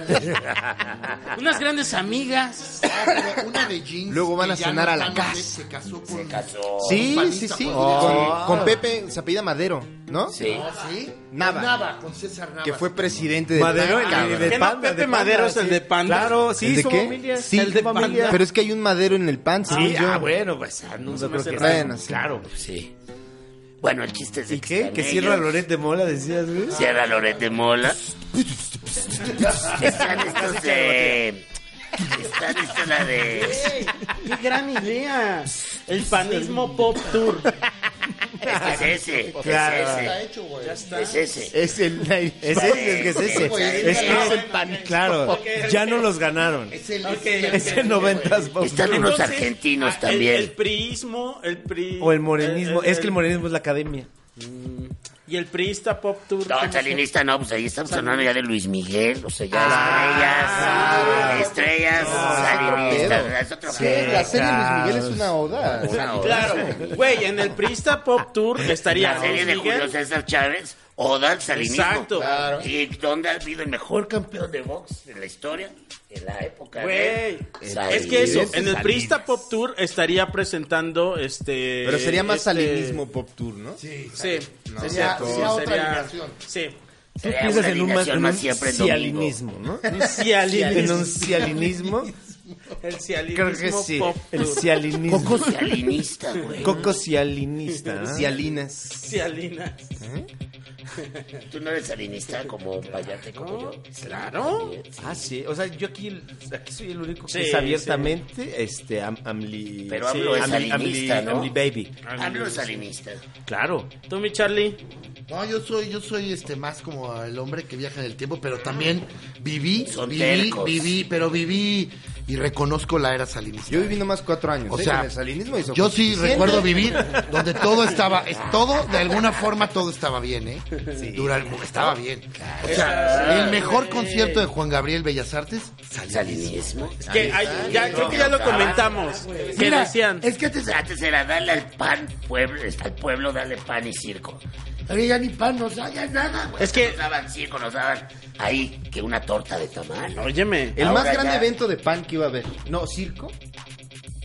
S1: Unas grandes amigas.
S8: Ah, pero una de jeans.
S4: Luego van a
S8: que ya
S4: cenar
S8: no
S4: a la
S8: está, no
S4: casa.
S8: Se casó con.
S3: Se casó.
S4: Sí,
S8: Con
S4: sí,
S8: Panista,
S4: sí.
S8: pues.
S4: Con, con Pepe, se apellida Madero, ¿no?
S3: Sí.
S8: Ah, ¿sí?
S4: Nava.
S8: Nava, con César Nava.
S4: Que fue presidente de
S2: Madero,
S4: Panda,
S2: el, el
S4: güey.
S2: de
S1: ¿Qué no?
S2: Panda.
S1: Pepe
S2: de Panda,
S1: Madero es el
S2: sí.
S1: de Panda.
S2: Claro,
S4: ¿El
S2: sí,
S4: de
S2: su
S4: qué?
S2: familia.
S4: Sí,
S2: el de familia.
S4: Pero es que hay un Madero en el pan,
S2: Sí,
S4: según yo.
S2: ah, bueno, pues ah, no,
S1: se
S2: no
S1: me
S2: creo
S1: hace
S2: que
S1: raro.
S4: Bueno, sí.
S2: Claro.
S3: Sí. Bueno, el chiste es de
S2: ¿Y
S3: que
S2: qué?
S3: están
S2: ¿Que cierra
S3: ellos.
S2: Loret de Mola, decías, güey?
S3: Cierra Loret de Mola. Están estos de... Están estos la de...
S1: ¡Qué gran idea! El panismo pop tour.
S3: Es que es ese.
S2: Claro.
S3: Es
S8: Está
S3: ese.
S8: hecho, güey.
S3: Es ese.
S4: Es el...
S2: Es ese, es que es ese.
S8: güey,
S2: Es
S8: es
S2: que
S8: el
S2: es el pan. Claro, ya no los ganaron.
S8: Es el.
S2: Es el noventas. Pop
S3: Están
S2: Tour.
S3: unos
S1: Entonces,
S3: argentinos
S1: el-
S3: también.
S1: El, priismo, el pri...
S2: O el morenismo.
S1: el-
S2: Es que el morenismo es la academia.
S1: Y el priista pop tour.
S3: No,
S1: ¿cómo
S3: el
S1: se-
S3: salinista no, pues ahí estamos hablando ya de Luis Miguel, o sea, ya
S1: Ah,
S3: estrellas, estrellas salinistas, es otro
S4: Sí,
S3: pedo.
S4: la serie Luis
S2: claro.
S4: Miguel es una oda.
S3: Una oda.
S1: Claro, güey, en el priista pop tour estaría
S3: La serie
S1: Luis
S3: de
S1: Miguel.
S3: Julio César Chávez, Oda al salinismo.
S1: Exacto. Claro.
S3: Y donde ha habido el mejor campeón de box de la historia, en la época
S1: Güey,
S3: de...
S1: es que eso,
S4: Salinas.
S1: en el priista pop tour estaría presentando este...
S4: Pero sería más
S1: este-
S4: salinismo pop tour, ¿no?
S8: Sí,
S1: Sí,
S8: Sería-
S1: exacto,
S8: sería otra
S1: sería-
S8: alineación.
S1: Sí.
S2: Tú
S3: Sería
S2: piensas
S3: una
S2: en un, más,
S3: alineación
S2: en
S3: más
S2: un
S3: siempre en domingo.
S2: cialinismo, ¿no?
S1: Un cialinismo.
S2: En un cialinismo.
S1: El cialinismo
S2: Creo que sí.
S1: pop
S2: El
S1: tour.
S2: cialinismo.
S3: Coco cialinista, güey.
S2: Coco cialinista. ¿eh?
S4: Cialinas.
S1: Cialinas.
S3: Tú no eres salinista como Payate, como yo.
S1: Claro.
S2: Ah, sí. O sea, yo aquí, el- aquí soy el único que
S1: Sí,
S2: es abiertamente este, am, Amli...
S3: Pero
S2: sí,
S3: AMLO es
S2: Amli-
S3: salinista,
S2: Amli-
S3: ¿no?
S2: Amli Baby.
S3: Hablo de salinista.
S2: Claro.
S1: Tú, mi Charlie.
S8: No, yo soy, yo soy este más como el hombre que viaja en el tiempo, pero también viví,
S3: Son
S8: viví,
S3: tercos.
S8: viví, pero viví y reconozco la era salinista.
S4: Yo viví nomás cuatro años.
S8: O
S4: ¿eh?
S8: sea,
S4: Con el salinismo hizo
S8: yo sí
S4: suficiente.
S8: recuerdo vivir donde todo estaba, es, todo, de alguna forma todo estaba bien, ¿eh? Dura- estaba bien. O sea, el mejor concierto de Juan Gabriel Bellas Artes,
S3: Salinismo.
S1: Que hay- ya, creo que ya lo comentamos. Que
S8: Mira,
S1: decían.
S8: es que antes,
S3: Antes era darle al pan pueblo, al pueblo darle pan y circo.
S8: Oye, ya ni pan nos da, ya nada, güey.
S1: Es que,
S3: Nos daban circo, nos daban ahí que una torta de tamal.
S1: óyeme,
S4: El
S3: Ahora
S4: más grande
S3: ya-
S4: evento de pan que iba a haber. No, circo.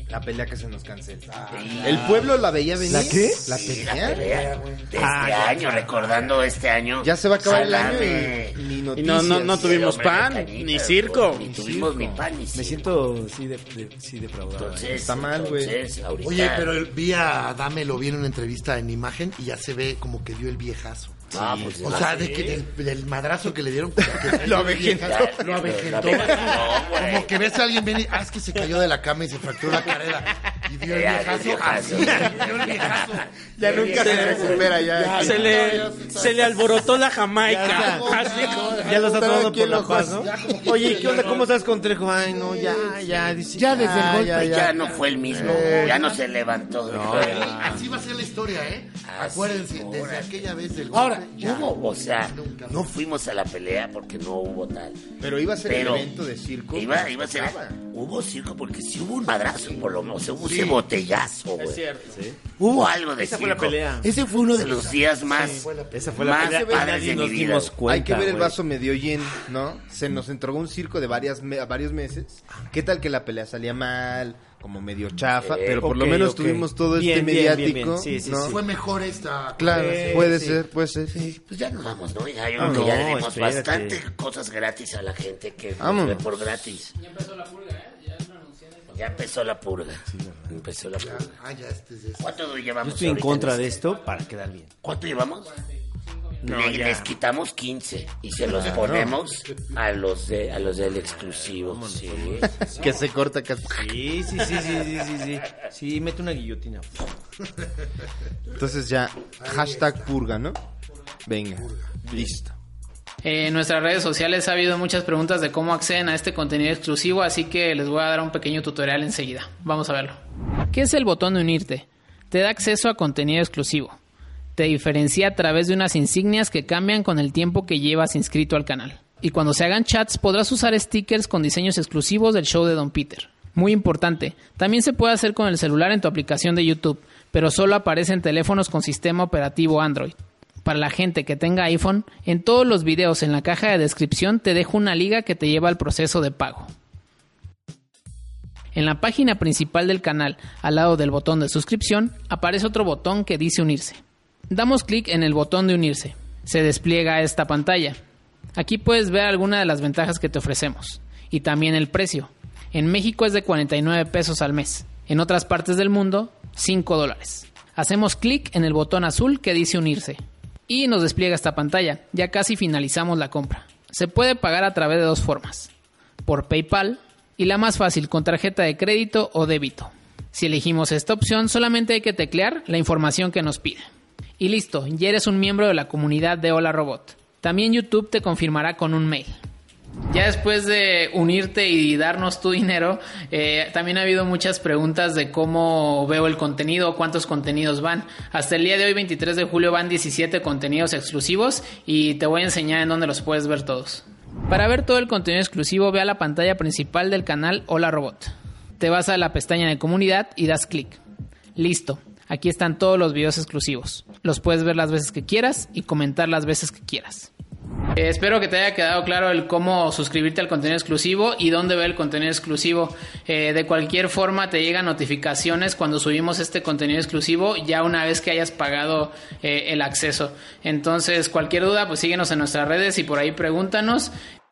S4: La pelea que se nos cancela. Sí. ¿El pueblo la veía venir?
S2: ¿La qué?
S4: ¿La
S3: Sí,
S4: pelea?
S3: la pelea de este
S2: Ah,
S3: año, recordando este año.
S4: Ya se va a acabar
S3: Salame.
S4: el año y ni
S1: Y
S4: noticias.
S1: no, no, no tuvimos
S3: Hombre,
S1: pan,
S3: cañitas,
S1: ni circo.
S3: Ni tuvimos ni pan ni circo.
S2: Me siento, sí, de, de, sí defraudado.
S3: Entonces,
S4: Está mal, güey.
S3: entonces, ahorita-
S8: Oye, pero el- vi a Adame, lo vi en una entrevista en imagen y ya se ve como que dio el viejazo.
S3: Ah, pues,
S8: O sea, de que del, del madrazo que le dieron, como que
S4: Lo
S8: dio el
S4: avejentó.
S8: viejazo, lo avejentó.
S3: No, güey.
S8: Como que ves a alguien viene, ah, es que se cayó de la cama y se fracturó la carrera. Y dio el
S3: Ya,
S8: viejazo,
S3: el viejazo.
S8: así, dio el viejazo.
S4: Ya nunca se recupera ya.
S1: Se le, se le alborotó la Jamaica. Así como-
S2: Ya lo está
S4: Estaba
S2: tomando
S4: aquí
S2: por
S4: el
S2: la
S4: ojo
S2: paz,
S4: así.
S2: ¿no? Oye, ¿qué onda? ¿Cómo estás con Trejo? Ay, no, ya, ya. Dice,
S8: Ya desde el golpe,
S3: Pues ya no fue el mismo, ya no se levantó.
S8: Así va a ser la historia, ¿eh?
S3: Así,
S8: Acuérdense, desde
S3: órale.
S8: aquella vez del golpe.
S3: Ahora,
S8: ya.
S3: hubo, o sea,
S8: Nunca.
S3: no fuimos a la pelea porque no hubo tal.
S4: Pero iba a ser
S3: Pero
S4: el evento de circo.
S3: Iba, iba a ser.
S4: Tocaba.
S3: Hubo circo porque sí hubo un madrazo, por lo menos. Hubo ese botellazo, güey.
S1: Es cierto.
S3: Hubo algo de
S2: Esa
S3: circo.
S2: fue la pelea.
S3: Ese fue uno de los días más,
S2: Esa fue la
S3: más
S2: pelea.
S3: padres
S2: Nadie
S3: de mi
S2: nos
S3: vida.
S2: dimos cuenta,
S4: Hay que ver el
S2: güey.
S4: vaso medio lleno, ¿no? Se nos entregó un circo de varias me- varios meses. ¿Qué tal que la pelea salía mal? Como medio chafa,
S3: Eh,
S4: pero por
S2: ok,
S4: lo menos
S2: ok.
S4: tuvimos todo
S2: Bien,
S4: este
S2: bien, bien,
S4: mediático,
S2: bien. Sí, sí,
S4: ¿no?
S2: sí.
S8: Fue mejor esta.
S4: Claro,
S2: Sí,
S4: puede
S2: sí.
S4: ser, puede ser. Sí.
S3: Pues ya nos vamos, ¿no? Ya, yo
S2: Ah,
S3: creo que ya
S2: no,
S3: le dimos
S2: espérate.
S3: bastante cosas gratis a la gente que nos
S4: Vámonos.
S3: ve por gratis. Ya empezó la purga, ¿eh? Ya empezó la purga. Empezó la purga.
S8: Ah, ya, este es.
S3: ¿Cuánto
S2: Yo
S3: llevamos?
S2: estoy en
S3: ahorita
S2: contra
S3: este?
S2: de esto para quedar bien.
S3: ¿Cuánto llevamos?
S2: No,
S3: Le-
S2: ya.
S3: Les quitamos quince y se los ponemos a los de a los del exclusivo. Sí.
S4: Que se corta casi.
S2: Sí, sí, sí, sí, sí, sí, sí. Sí, mete una guillotina.
S4: Entonces ya, hashtag purga, ¿no? Venga, listo.
S9: En nuestras redes sociales ha habido muchas preguntas de cómo acceden a este contenido exclusivo, así que les voy a dar un pequeño tutorial enseguida. Vamos a verlo. ¿Qué es el botón de unirte? Te da acceso a contenido exclusivo. Te diferencia a través de unas insignias que cambian con el tiempo que llevas inscrito al canal. Y cuando se hagan chats podrás usar stickers con diseños exclusivos del show de Don Peter. Muy importante, también se puede hacer con el celular en tu aplicación de YouTube, pero solo aparece en teléfonos con sistema operativo Android. Para la gente que tenga iPhone, en todos los videos en la caja de descripción te dejo una liga que te lleva al proceso de pago. En la página principal del canal, al lado del botón de suscripción, aparece otro botón que dice unirse. Damos clic en el botón de unirse. Se despliega esta pantalla. Aquí puedes ver algunas de las ventajas que te ofrecemos. Y también el precio. En México es de cuarenta y nueve pesos al mes. En otras partes del mundo, cinco dólares. Hacemos clic en el botón azul que dice unirse. Y nos despliega esta pantalla. Ya casi finalizamos la compra. Se puede pagar a través de dos formas. Por PayPal y la más fácil con tarjeta de crédito o débito. Si elegimos esta opción solamente hay que teclear la información que nos pide. Y listo, ya eres un miembro de la comunidad de Hola Robot. También YouTube te confirmará con un mail. Ya después de unirte y darnos tu dinero, eh, también ha habido muchas preguntas de cómo veo el contenido, cuántos contenidos van. Hasta el día de hoy, veintitrés de julio, van diecisiete contenidos exclusivos y te voy a enseñar en dónde los puedes ver todos. Para ver todo el contenido exclusivo, ve a la pantalla principal del canal Hola Robot. Te vas a la pestaña de comunidad y das clic. Listo, aquí están todos los videos exclusivos. Los puedes ver las veces que quieras y comentar las veces que quieras. Eh, espero que te haya quedado claro el cómo suscribirte al contenido exclusivo y dónde ver el contenido exclusivo. Eh, de cualquier forma te llegan notificaciones cuando subimos este contenido exclusivo ya una vez que hayas pagado eh, el acceso. Entonces cualquier duda pues síguenos en nuestras redes y por ahí pregúntanos.